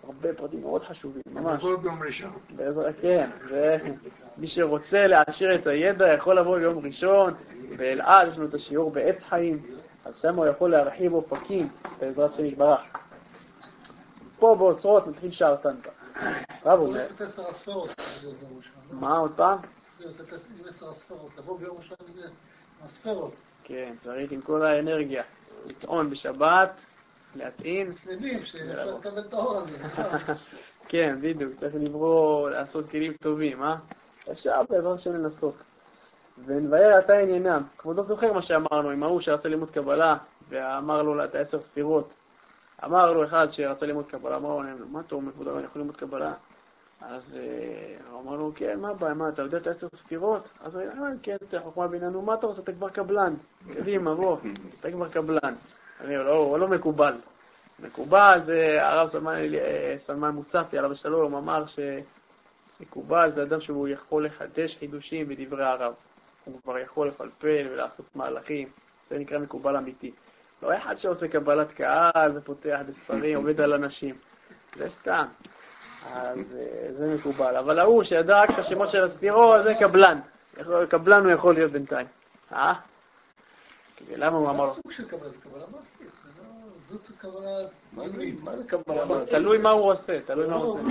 הרבה פרטים מאוד חשובים, ממש. כל ביום ראשון. בעזרת, כן, ומי שרוצה להעשיר את הידע יכול לבוא ביום ראשון, באלעד יש לנו את השיעור בעץ חיים, אז שם הוא יכול להרחיב אופקים בעזרת שם יתברך. פה באוצרות מתחיל שער טנטה. רב אומר. את עשר הספרות. מה עוד פעם? עם עשר הספרות, לבוא ביום ראשון עם הספרות. כן, צריך עם כל האנרגיה. לטעון בשבת, להטעין. סליבים, שאפשר לקבל את האור הזה. כן, בדיוק, צריך לברוא, לעשות כלים טובים, אה? אפשר בעזרת השם לנסות. ונבהר אתה עניינם. כבודו זוכר מה שאמרנו, עם ההוא שרצה לימוד קבלה, ואמר לו את העשר ספירות. אמר לו אחד שרצה לימוד קבלה, אמר לו, מה אתה אומר, כבודו, אני יכול לימוד קבלה? אז הוא אמר לו, כן, מה הבעיה, מה, אתה יודע את העשר ספירות? אז הוא אמר, כן, אתה חוכמה ביננו, מה אתה רוצה, אתה כבר קבלן. קדימה, בוא, אתה כבר קבלן. אני לא, הוא לא מקובל. מקובל זה, הרב סלמן, סלמן מוצפי, עליו השלום, אמר שמקובל זה אדם שהוא יכול לחדש חידושים בדברי הרב. הוא כבר יכול לפלפל ולעשות מהלכים, זה נקרא מקובל אמיתי. לא אחד שעושה קבלת קהל ופותח בספרים, עובד על אנשים. זה סתם. אז זה מקובל. אבל ההוא שידע רק את השמות של הספירות, זה קבלן. קבלן הוא יכול להיות בינתיים. אה? למה הוא אמר לו? סוג של קבלה, זה קבלה מעשית. זאת של קבלה... מה זה קבלה מעשית? תלוי מה הוא עושה, תלוי מה הוא עושה.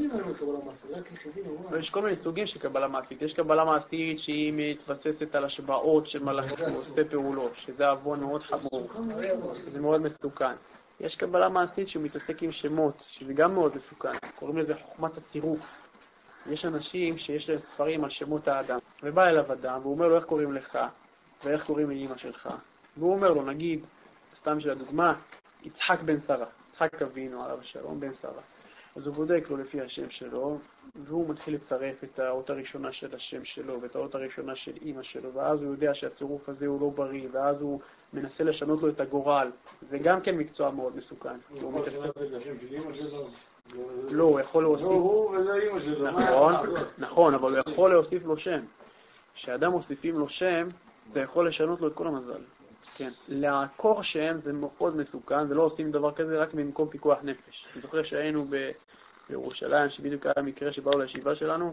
לא, יש כל מיני סוגים של קבלה מעשית. יש קבלה מעשית שהיא מתבססת על השבעות של מלאכים, עושה פעולות, שזה עוון מאוד חמור. זה מאוד מסוכן. יש קבלה מעשית שהוא מתעסק עם שמות, שזה גם מאוד מסוכן. קוראים לזה חוכמת הצירוף. יש אנשים שיש להם ספרים על שמות האדם. ובא אליו אדם, והוא אומר לו איך קוראים לך, ואיך קוראים לאמא שלך. והוא אומר לו, נגיד, סתם של הדוגמה, יצחק בן שרה. יצחק אבינו עליו השלום בן שרה. אז הוא בודק לו לפי השם שלו, והוא מתחיל לצרף את האות הראשונה של השם שלו, ואת האות הראשונה של אמא שלו, ואז הוא יודע שהצירוף הזה הוא לא בריא, ואז הוא מנסה לשנות לו את הגורל. זה גם כן מקצוע מאוד מסוכן. הוא יכול לשנות את השם של אמא שלו? לא, הוא יכול להוסיף... לא, הוא ולא אמא שלו. נכון, נכון, אבל הוא יכול להוסיף לו שם. כשאדם מוסיפים לו שם, זה יכול לשנות לו את כל המזל. כן. לעקור שם זה מאוד מסוכן, ולא עושים דבר כזה רק במקום פיקוח נפש. אני זוכר שהיינו בירושלים, שבדיוק היה מקרה שבאו לישיבה שלנו,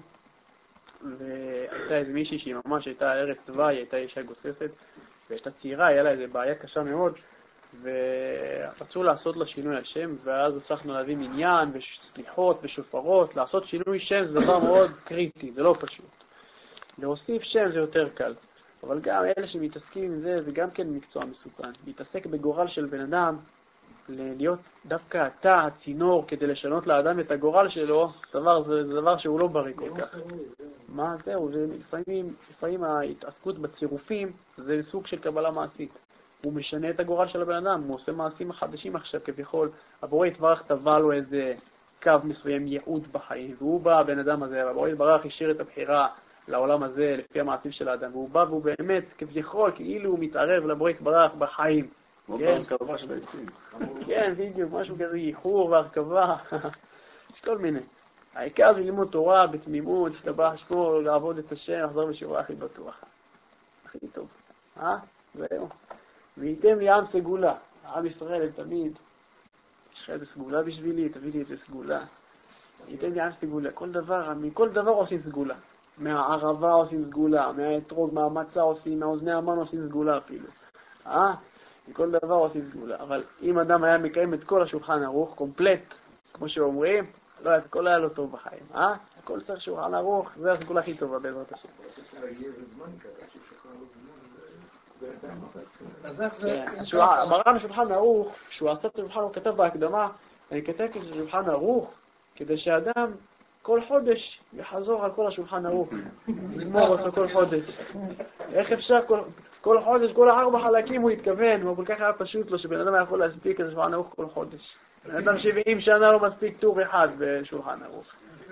והייתה איזו מישהי שהיא ממש הייתה ארץ צבא, היא הייתה אישה גוססת, והייתה צעירה, היה לה איזו בעיה קשה מאוד, ורצו לעשות לה שינוי השם, ואז הצלחנו להביא מניין וסליחות ושופרות. לעשות שינוי שם זה דבר מאוד קריטי, זה לא פשוט. להוסיף שם זה יותר קל. אבל גם אלה שמתעסקים עם זה, זה גם כן מקצוע מסוכן. להתעסק בגורל של בן אדם, להיות דווקא אתה, הצינור, כדי לשנות לאדם את הגורל שלו, דבר, זה, זה דבר שהוא לא בריא כל כך. מה זהו? זה לפעמים, לפעמים ההתעסקות בצירופים, זה סוג של קבלה מעשית. הוא משנה את הגורל של הבן אדם, הוא עושה מעשים חדשים עכשיו כביכול. הבורא יתברך טבע לו איזה קו מסוים ייעוד בחיים, והוא בא, הבן אדם הזה, הבורא יתברך השאיר את הבחירה לעולם הזה לפי המעשים של האדם, והוא בא והוא באמת כביכול, כאילו הוא מתערב לבורא יתברך בחיים. כן, הרכבה של העצים. כן, בדיוק, משהו כזה, ייחור והרכבה, יש כל מיני. העיקר זה ללמוד תורה בתמימות, להשתבח שמו, לעבוד את השם, לחזור בשיעור הכי בטוח. הכי טוב. אה? זהו. וייתם לי עם סגולה. עם ישראל תמיד. יש לך איזה סגולה בשבילי, תביא לי איזה סגולה. וייתם לי עם סגולה. כל דבר, מכל דבר עושים סגולה. מהערבה עושים סגולה, מהאתרוג, מהמצה עושים, מהאוזני המן עושים סגולה אפילו. אה? מכל דבר עושים סגולה. אבל אם אדם היה מקיים את כל השולחן ערוך, קומפלט, כמו שאומרים, לא, הכל היה לו טוב בחיים. אה? הכל צריך שולחן ערוך, זה הסגולה הכי טובה בעזרת השם. מרן השולחן ערוך, שהוא עשה את השולחן, הוא כתב בהקדמה, אני כתב את השולחן ערוך, כדי שאדם כל חודש יחזור על כל השולחן ערוך, לגמור אותו כל חודש. איך אפשר כל, כל חודש, כל הארבע חלקים הוא התכוון, הוא כל כך היה פשוט לו, שבן אדם יכול להספיק את השולחן ערוך כל חודש. בן אדם שבעים שנה לא מספיק טור אחד בשולחן ערוך.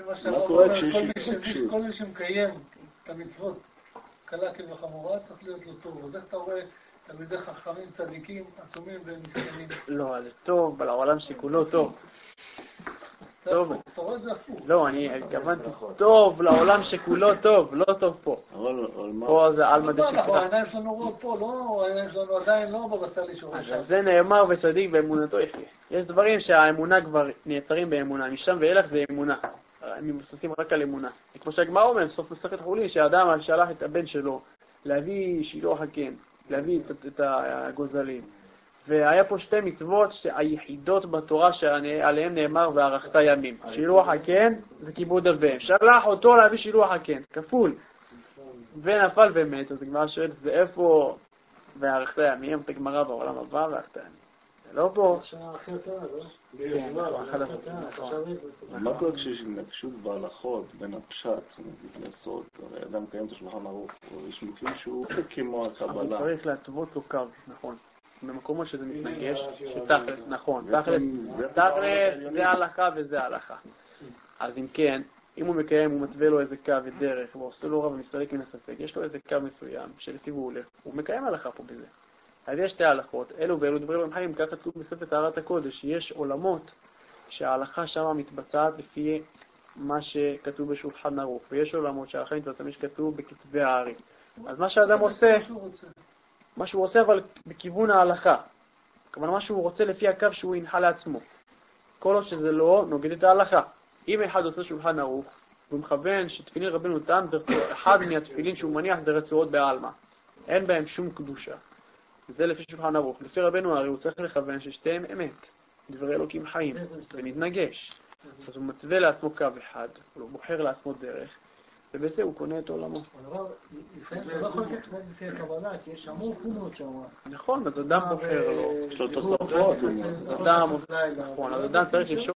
כל מי שמקיים את המצוות, קלה כבחמורה, צריך להיות לו טוב. אז איך אתה רואה תלמידי חכמים, צדיקים, עצומים ומסכנים? לא, זה טוב, אבל העולם שכולו טוב. טוב. אתה רואה את זה הפוך. לא, אני התכוונתי טוב לעולם שכולו טוב, לא טוב פה. אבל מה? פה זה עלמא לא, אנחנו, דשקרא. העיניים שלנו רואות פה, לא, העיניים שלנו עדיין לא בבשר לי שורש. אז על זה נאמר וצדיק באמונתו יחיה. יש דברים שהאמונה כבר נעצרים באמונה, משם ואילך זה אמונה. הם מבוססים רק על אמונה. כמו שהגמרא אומר, סוף מסכת חולין, שהאדם שלח את הבן שלו להביא שילוח הקן, להביא את, את הגוזלים. והיה פה שתי מצוות היחידות בתורה שעליהן נאמר וערכת ימים. שילוח הקן וכיבוד אביהם. שלח אותו להביא שילוח הקן, כפול. ונפל ומת, אז הגמרא שואלת, זה איפה וערכת ימים? את הגמרא בעולם הבא וערכת ימים. זה לא פה. כן, אחד הפרטים. מה קורה כשיש התנגשות בהלכות בין הפשט, נגיד לעשות, הרי אדם קיים את השולחן ערוך, יש מקרים שהוא עושה כמו הקבלה. אבל צריך להתוות לו קו, נכון. במקומות שזה מתנגש, שתכלס, נכון, תכלס, תכלס זה הלכה וזה הלכה. אז אם כן, אם הוא מקיים, הוא מתווה לו איזה קו ודרך, ועושה לו רב ומסתלק מן הספק, יש לו איזה קו מסוים שלפיו הוא הולך, הוא מקיים הלכה פה בזה. אז יש שתי הלכות, אלו ואלו דברי אלוהים חיים, ככה כתוב בספר טהרת הקודש, יש עולמות שההלכה שם מתבצעת לפי מה שכתוב בשולחן ערוך, ויש עולמות שההלכה מתבצעת מה שכתוב בכתבי הארי. אז מה שהאדם עושה, מה שהוא עושה אבל בכיוון ההלכה, כלומר מה שהוא רוצה לפי הקו שהוא ינחה לעצמו. כל עוד שזה לא נוגד את ההלכה. אם אחד עושה שולחן ערוך, והוא מכוון שתפילין רבנו תם, אחד מהתפילין שהוא מניח זה רצועות בעלמא. אין בהם שום קדושה. זה לפי שולחן ערוך. לפי רבנו הרי הוא צריך לכוון ששתיהם אמת. דברי אלוקים חיים. ונתנגש. אז הוא מתווה לעצמו קו אחד, הוא בוחר לעצמו דרך, ובזה הוא קונה את עולמו. לפעמים זה לא יכול להיות לפי הקבלה, כי יש המון קומות שם. נכון, אז אדם בוחר לו. יש לו תוספות. אדם, נכון, אז אדם צריך לשאול